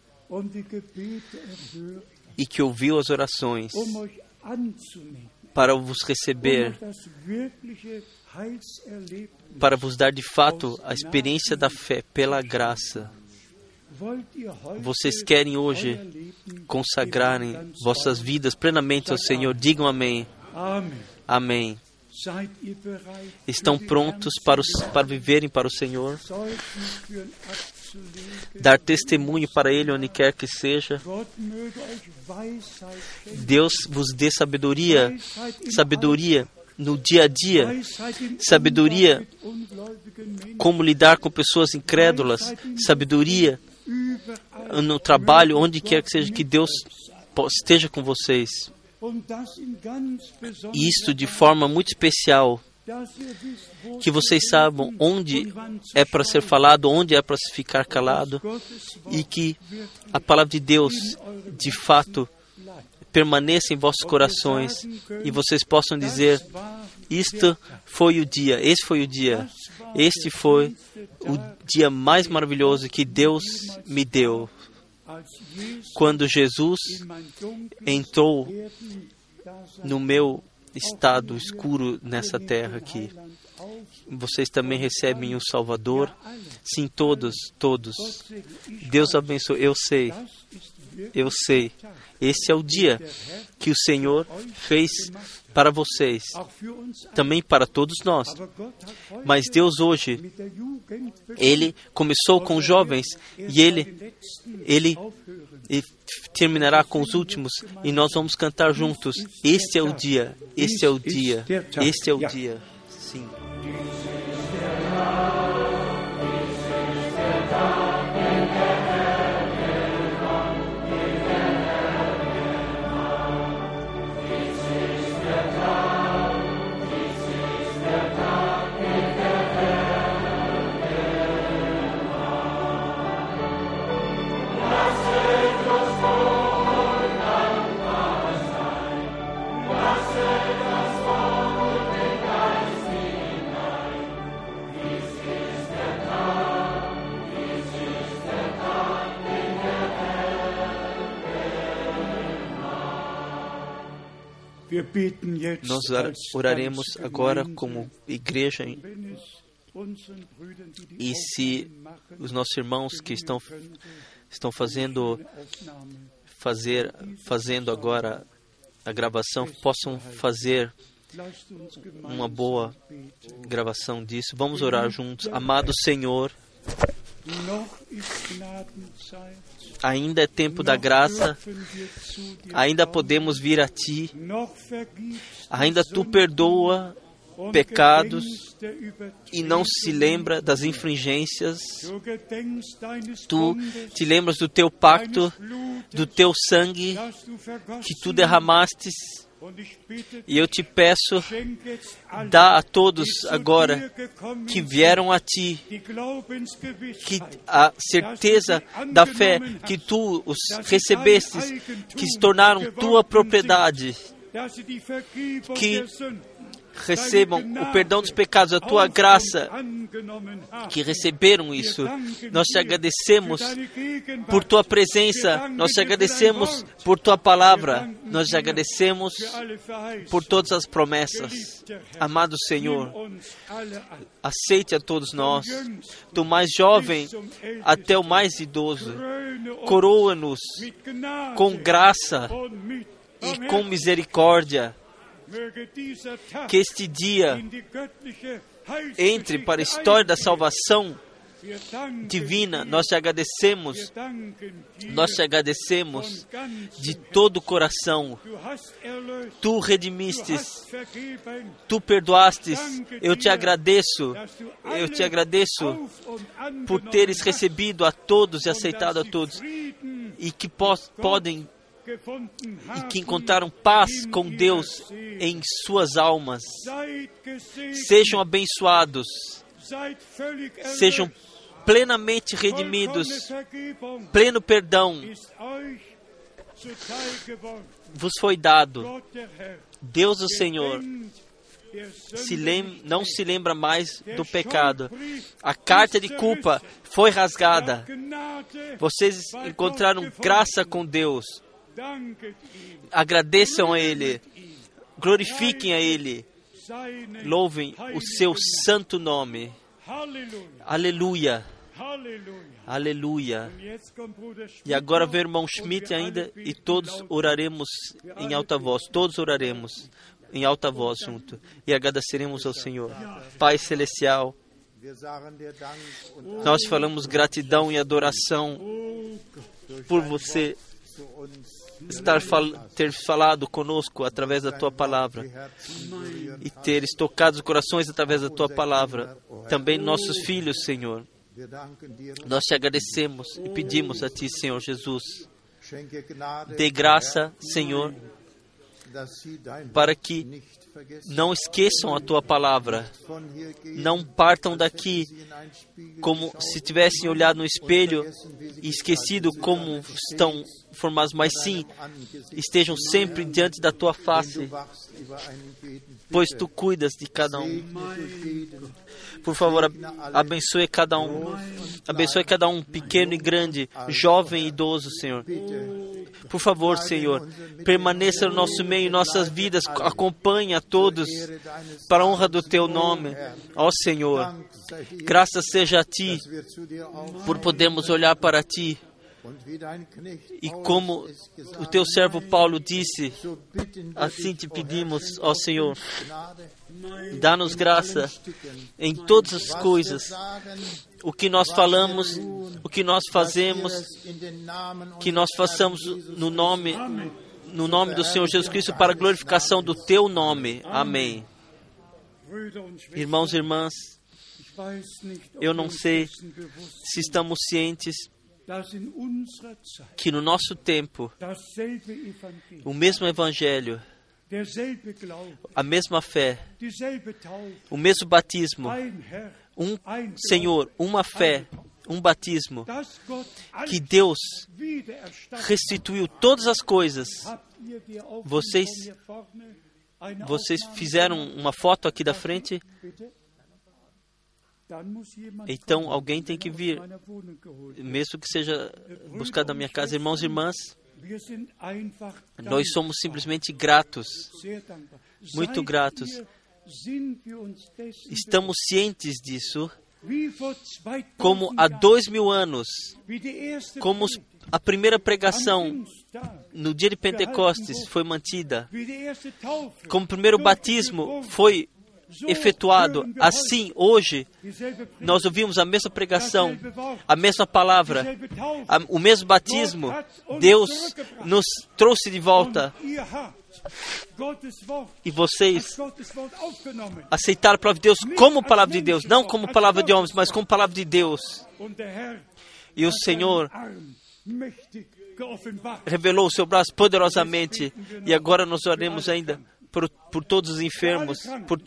e que ouviu as orações para vos receber, para vos dar de fato a experiência da fé pela graça. Vocês querem hoje consagrarem vossas vidas plenamente ao Senhor? Digam amém. Amém. Estão prontos para viverem para o Senhor? Dar testemunho para Ele onde quer que seja? Deus vos dê sabedoria no dia a dia, sabedoria como lidar com pessoas incrédulas, sabedoria no trabalho, onde quer que seja, que Deus esteja com vocês. E isto de forma muito especial que vocês saibam onde é para ser falado, onde é para se ficar calado, e que a palavra de Deus, de fato, permaneça em vossos corações, e vocês possam dizer: isto foi o dia, esse foi o dia, este foi o dia mais maravilhoso que Deus me deu. Quando Jesus entrou no meu estado escuro nessa terra aqui, vocês também recebem o Salvador? Sim, todos. Deus abençoe. Eu sei. Esse é o dia que o Senhor fez para vocês, também para todos nós. Mas Deus hoje, Ele começou com os jovens e Ele terminará com os últimos, e nós vamos cantar juntos: este é o dia, este é o dia, este é o dia. Sim. Nós oraremos agora como igreja, e se os nossos irmãos que estão fazendo agora a gravação possam fazer uma boa gravação disso. Vamos orar juntos. Amado Senhor, ainda é tempo da graça, ainda podemos vir a Ti, ainda Tu perdoa pecados e não se lembra das infringências. Tu te lembras do Teu pacto, do Teu sangue que Tu derramastes. E eu te peço, dá a todos agora que vieram a Ti, que a certeza da fé que Tu os recebestes, que se tornaram Tua propriedade, que recebam o perdão dos pecados, a Tua graça, que receberam isso. Nós te agradecemos por Tua presença, nós te agradecemos por Tua palavra, nós te agradecemos por todas as promessas. Amado Senhor, aceite a todos nós, do mais jovem até o mais idoso, coroa-nos com graça e com misericórdia. Que este dia entre para a história da salvação divina. Nós te agradecemos de todo o coração. Tu redimistes, Tu perdoastes. Eu te agradeço por teres recebido a todos e aceitado a todos, e que podem e que encontraram paz com Deus em suas almas. Sejam abençoados, sejam plenamente redimidos, pleno perdão vos foi dado. Deus, o Senhor, não se lembra mais do pecado. A carta de culpa foi rasgada. Vocês encontraram graça com Deus. Agradeçam a Ele, glorifiquem a Ele, louvem o seu santo nome. Aleluia, aleluia. E agora vem o irmão Schmidt ainda, e todos oraremos em alta voz, todos oraremos em alta voz junto, e agradeceremos ao Senhor. Pai Celestial, nós falamos gratidão e adoração por você ter falado conosco através da Tua palavra e teres tocado os corações através da Tua palavra. Também nossos filhos, Senhor. Nós te agradecemos e pedimos a Ti, Senhor Jesus. Dê graça, Senhor, para que não esqueçam a tua palavra, não partam daqui como se tivessem olhado no espelho e esquecido como estão formados, mas sim, estejam sempre diante da tua face, pois tu cuidas de cada um. Por favor, abençoe cada um, pequeno e grande, jovem e idoso, Senhor. Por favor, Senhor, permaneça no nosso meio, em nossas vidas, acompanhe a todos para a honra do Teu nome. Ó Senhor, graças seja a Ti por podermos olhar para Ti. E como o Teu servo Paulo disse, assim te pedimos, ó Senhor, dá-nos graça em todas as coisas, o que nós falamos, o que nós fazemos, que nós façamos no nome do Senhor Jesus Cristo para a glorificação do Teu nome. Amém. Irmãos e irmãs, eu não sei se estamos cientes que no nosso tempo, o mesmo Evangelho, a mesma fé, o mesmo batismo, um Senhor, uma fé, um batismo, que Deus restituiu todas as coisas. Vocês fizeram uma foto aqui da frente? Então alguém tem que vir, mesmo que seja buscado da minha casa. Irmãos e irmãs, nós somos simplesmente gratos, muito gratos. Estamos cientes disso, como há 2000 anos, como a primeira pregação no dia de Pentecostes foi mantida, como o primeiro batismo foi efetuado. Assim, hoje, nós ouvimos a mesma pregação, a mesma palavra, o mesmo batismo. Deus nos trouxe de volta. E vocês aceitaram a palavra de Deus como palavra de Deus, não como palavra de homens, mas como palavra de Deus. E o Senhor revelou o seu braço poderosamente. E agora nós oremos ainda por todos os enfermos,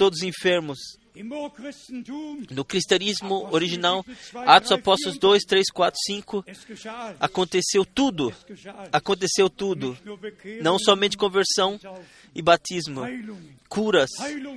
No cristianismo original, Atos Apóstolos 2, 3, 4, 5, aconteceu tudo. Não somente conversão e batismo. Curas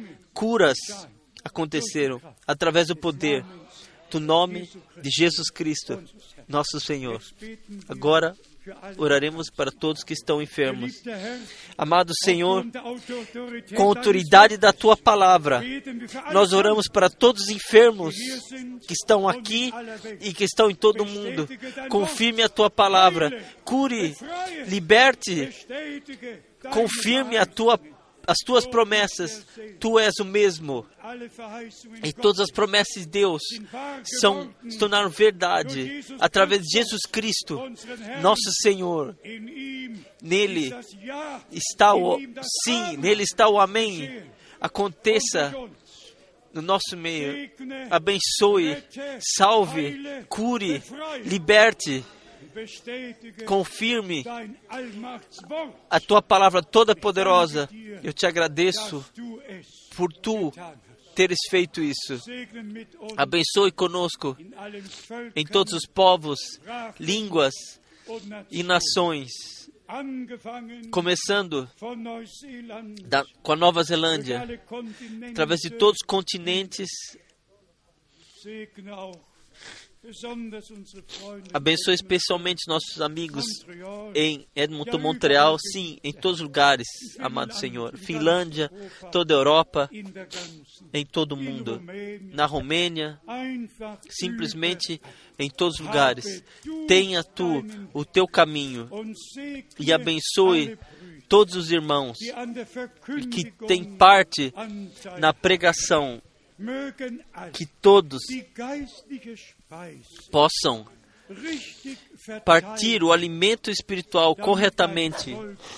aconteceram através do poder do nome de Jesus Cristo, nosso Senhor. Agora, oraremos para todos que estão enfermos. Amado Senhor, com a autoridade da Tua palavra, nós oramos para todos os enfermos que estão aqui e que estão em todo o mundo. Confirme a Tua palavra, cure, liberte, confirme as Tuas promessas. Tu és o mesmo. E todas as promessas de Deus se tornaram verdade através de Jesus Cristo, nosso Senhor. Nele está o sim, nele está o amém. Aconteça no nosso meio. Abençoe, salve, cure, liberte. Confirme a Tua palavra toda poderosa. Eu te agradeço por Tu teres feito isso. Abençoe conosco em todos os povos, línguas e nações, começando com a Nova Zelândia, através de todos os continentes. Abençoe especialmente nossos amigos em Edmonton, Montreal, sim, em todos os lugares, amado Senhor. Finlândia, toda a Europa, em todo o mundo. Na Romênia, simplesmente em todos os lugares. Tenha Tu o Teu caminho e abençoe todos os irmãos que têm parte na pregação. Que todos possam partir o alimento espiritual corretamente,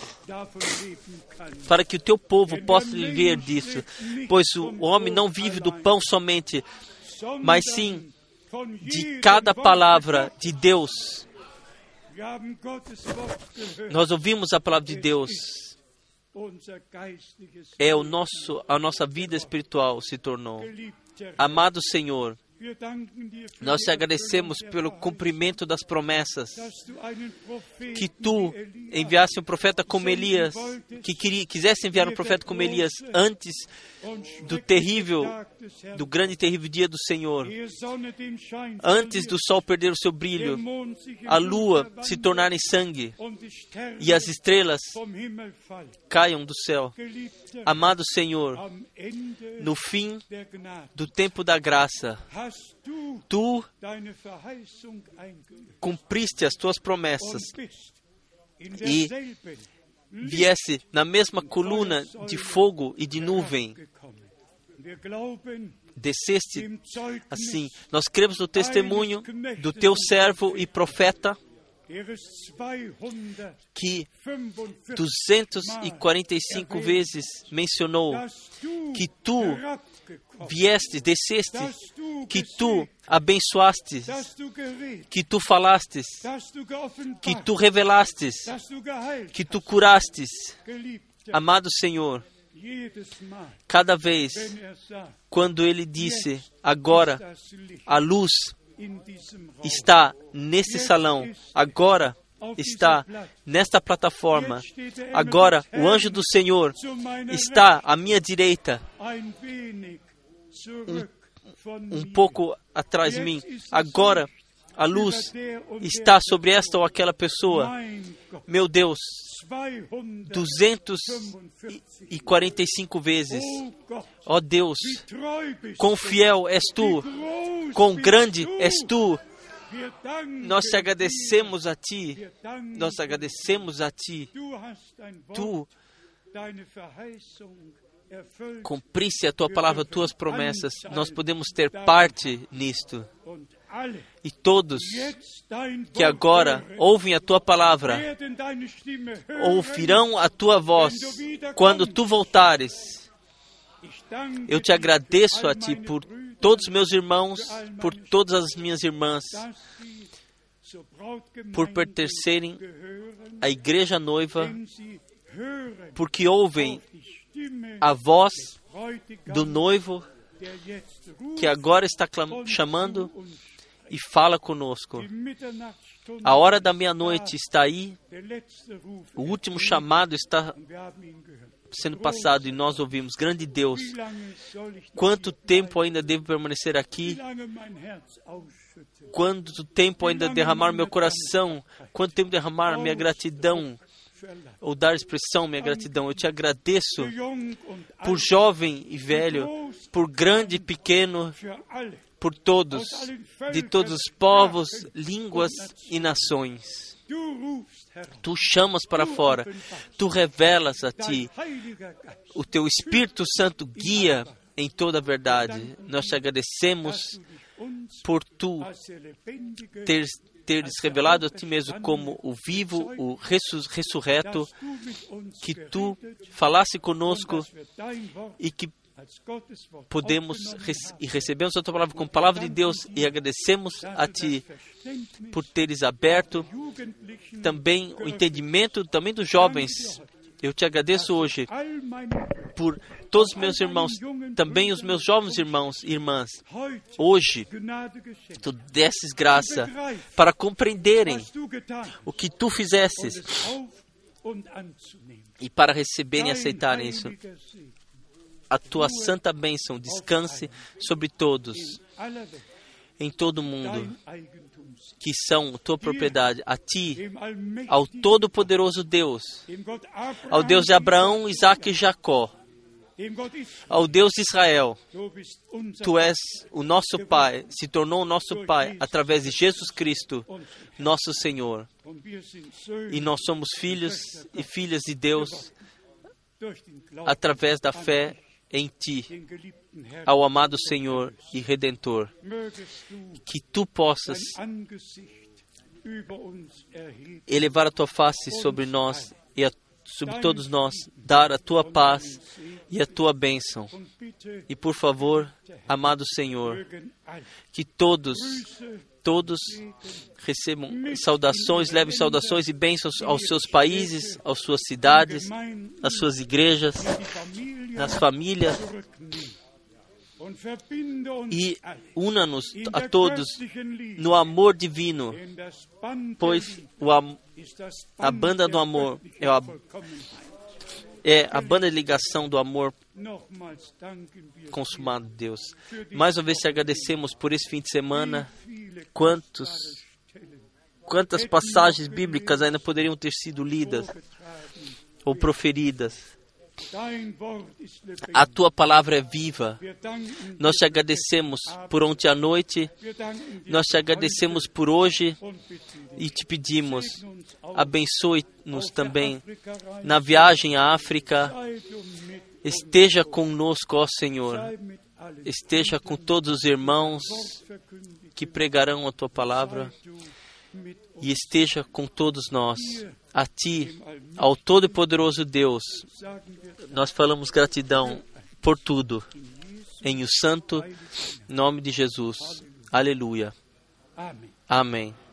para que o Teu povo possa viver disso, pois o homem não vive do pão somente, mas sim de cada palavra de Deus. Nós ouvimos a palavra de Deus é a nossa vida espiritual se tornou. Amado Senhor, nós te agradecemos pelo cumprimento das promessas, que tu enviasse um profeta como Elias, que quisesse enviar um profeta como Elias antes do grande e terrível dia do Senhor, antes do sol perder o seu brilho, a lua se tornar em sangue e as estrelas caiam do céu. Amado Senhor, no fim do tempo da graça, tu cumpriste as tuas promessas e viesse na mesma coluna de fogo e de nuvem. Desceste assim. Nós cremos no testemunho do teu servo e profeta, que 245 vezes mencionou que tu desceste, que tu abençoaste, que tu falastes, que tu revelastes, que tu curastes. Amado Senhor, cada vez quando Ele disse, agora a luz está nesse salão, agora está nesta plataforma, agora o anjo do Senhor está à minha direita, um pouco atrás de mim, agora a luz está sobre esta ou aquela pessoa. Meu Deus, 245 vezes. Ó Deus, quão fiel és tu, quão grande és tu. Nós te agradecemos a ti, nós agradecemos a ti. Tu cumprisse a tua palavra, tuas promessas. Nós podemos ter parte nisto. E todos que agora ouvem a tua palavra ouvirão a tua voz quando tu voltares. Eu te agradeço a ti por todos os meus irmãos, por todas as minhas irmãs, por pertencerem à igreja noiva, porque ouvem a voz do noivo que agora está chamando e fala conosco. A hora da meia-noite está aí, o último chamado está sendo passado e nós ouvimos. Grande Deus, quanto tempo ainda devo permanecer aqui? Quanto tempo ainda derramar meu coração? Quanto tempo derramar minha gratidão? Ou dar expressão à minha gratidão? Eu te agradeço por jovem e velho, por grande e pequeno, por todos, de todos os povos, línguas e nações. Tu chamas para fora, tu revelas a ti, o teu Espírito Santo guia em toda a verdade. Nós te agradecemos por tu teres revelado a ti mesmo como o vivo, o ressurreto, que tu falasse conosco e que podemos e recebemos a tua palavra como palavra de Deus e agradecemos a ti por teres aberto também o entendimento também dos jovens. Eu te agradeço hoje por todos os meus irmãos, também os meus jovens irmãos e irmãs. Hoje, tu desses graça para compreenderem o que tu fizesses e para receberem e aceitarem isso. A tua santa bênção descanse sobre todos, em todo o mundo, que são tua propriedade. A ti, ao Todo-Poderoso Deus, ao Deus de Abraão, Isaque e Jacó, ao Deus de Israel, tu és o nosso Pai, se tornou o nosso Pai através de Jesus Cristo, nosso Senhor. E nós somos filhos e filhas de Deus através da fé em ti, ao amado Senhor e Redentor. Que tu possas elevar a tua face sobre nós e sobre todos nós, dar a tua paz e a tua bênção. E por favor, amado Senhor, que todos recebam saudações, levem saudações e bênçãos aos seus países, às suas cidades, às suas igrejas, nas famílias, e una-nos a todos no amor divino, pois a banda do amor é a banda de ligação do amor consumado, Deus. Mais uma vez te agradecemos por esse fim de semana. Quantas passagens bíblicas ainda poderiam ter sido lidas ou proferidas. A tua palavra é viva. Nós te agradecemos por ontem à noite. Nós te agradecemos por hoje e te pedimos, abençoe-nos também na viagem à África. Esteja conosco, ó Senhor. Esteja com todos os irmãos que pregarão a tua palavra. E esteja com todos nós. A ti, ao Todo-Poderoso Deus, nós falamos gratidão por tudo. Em o santo nome de Jesus. Aleluia. Amém.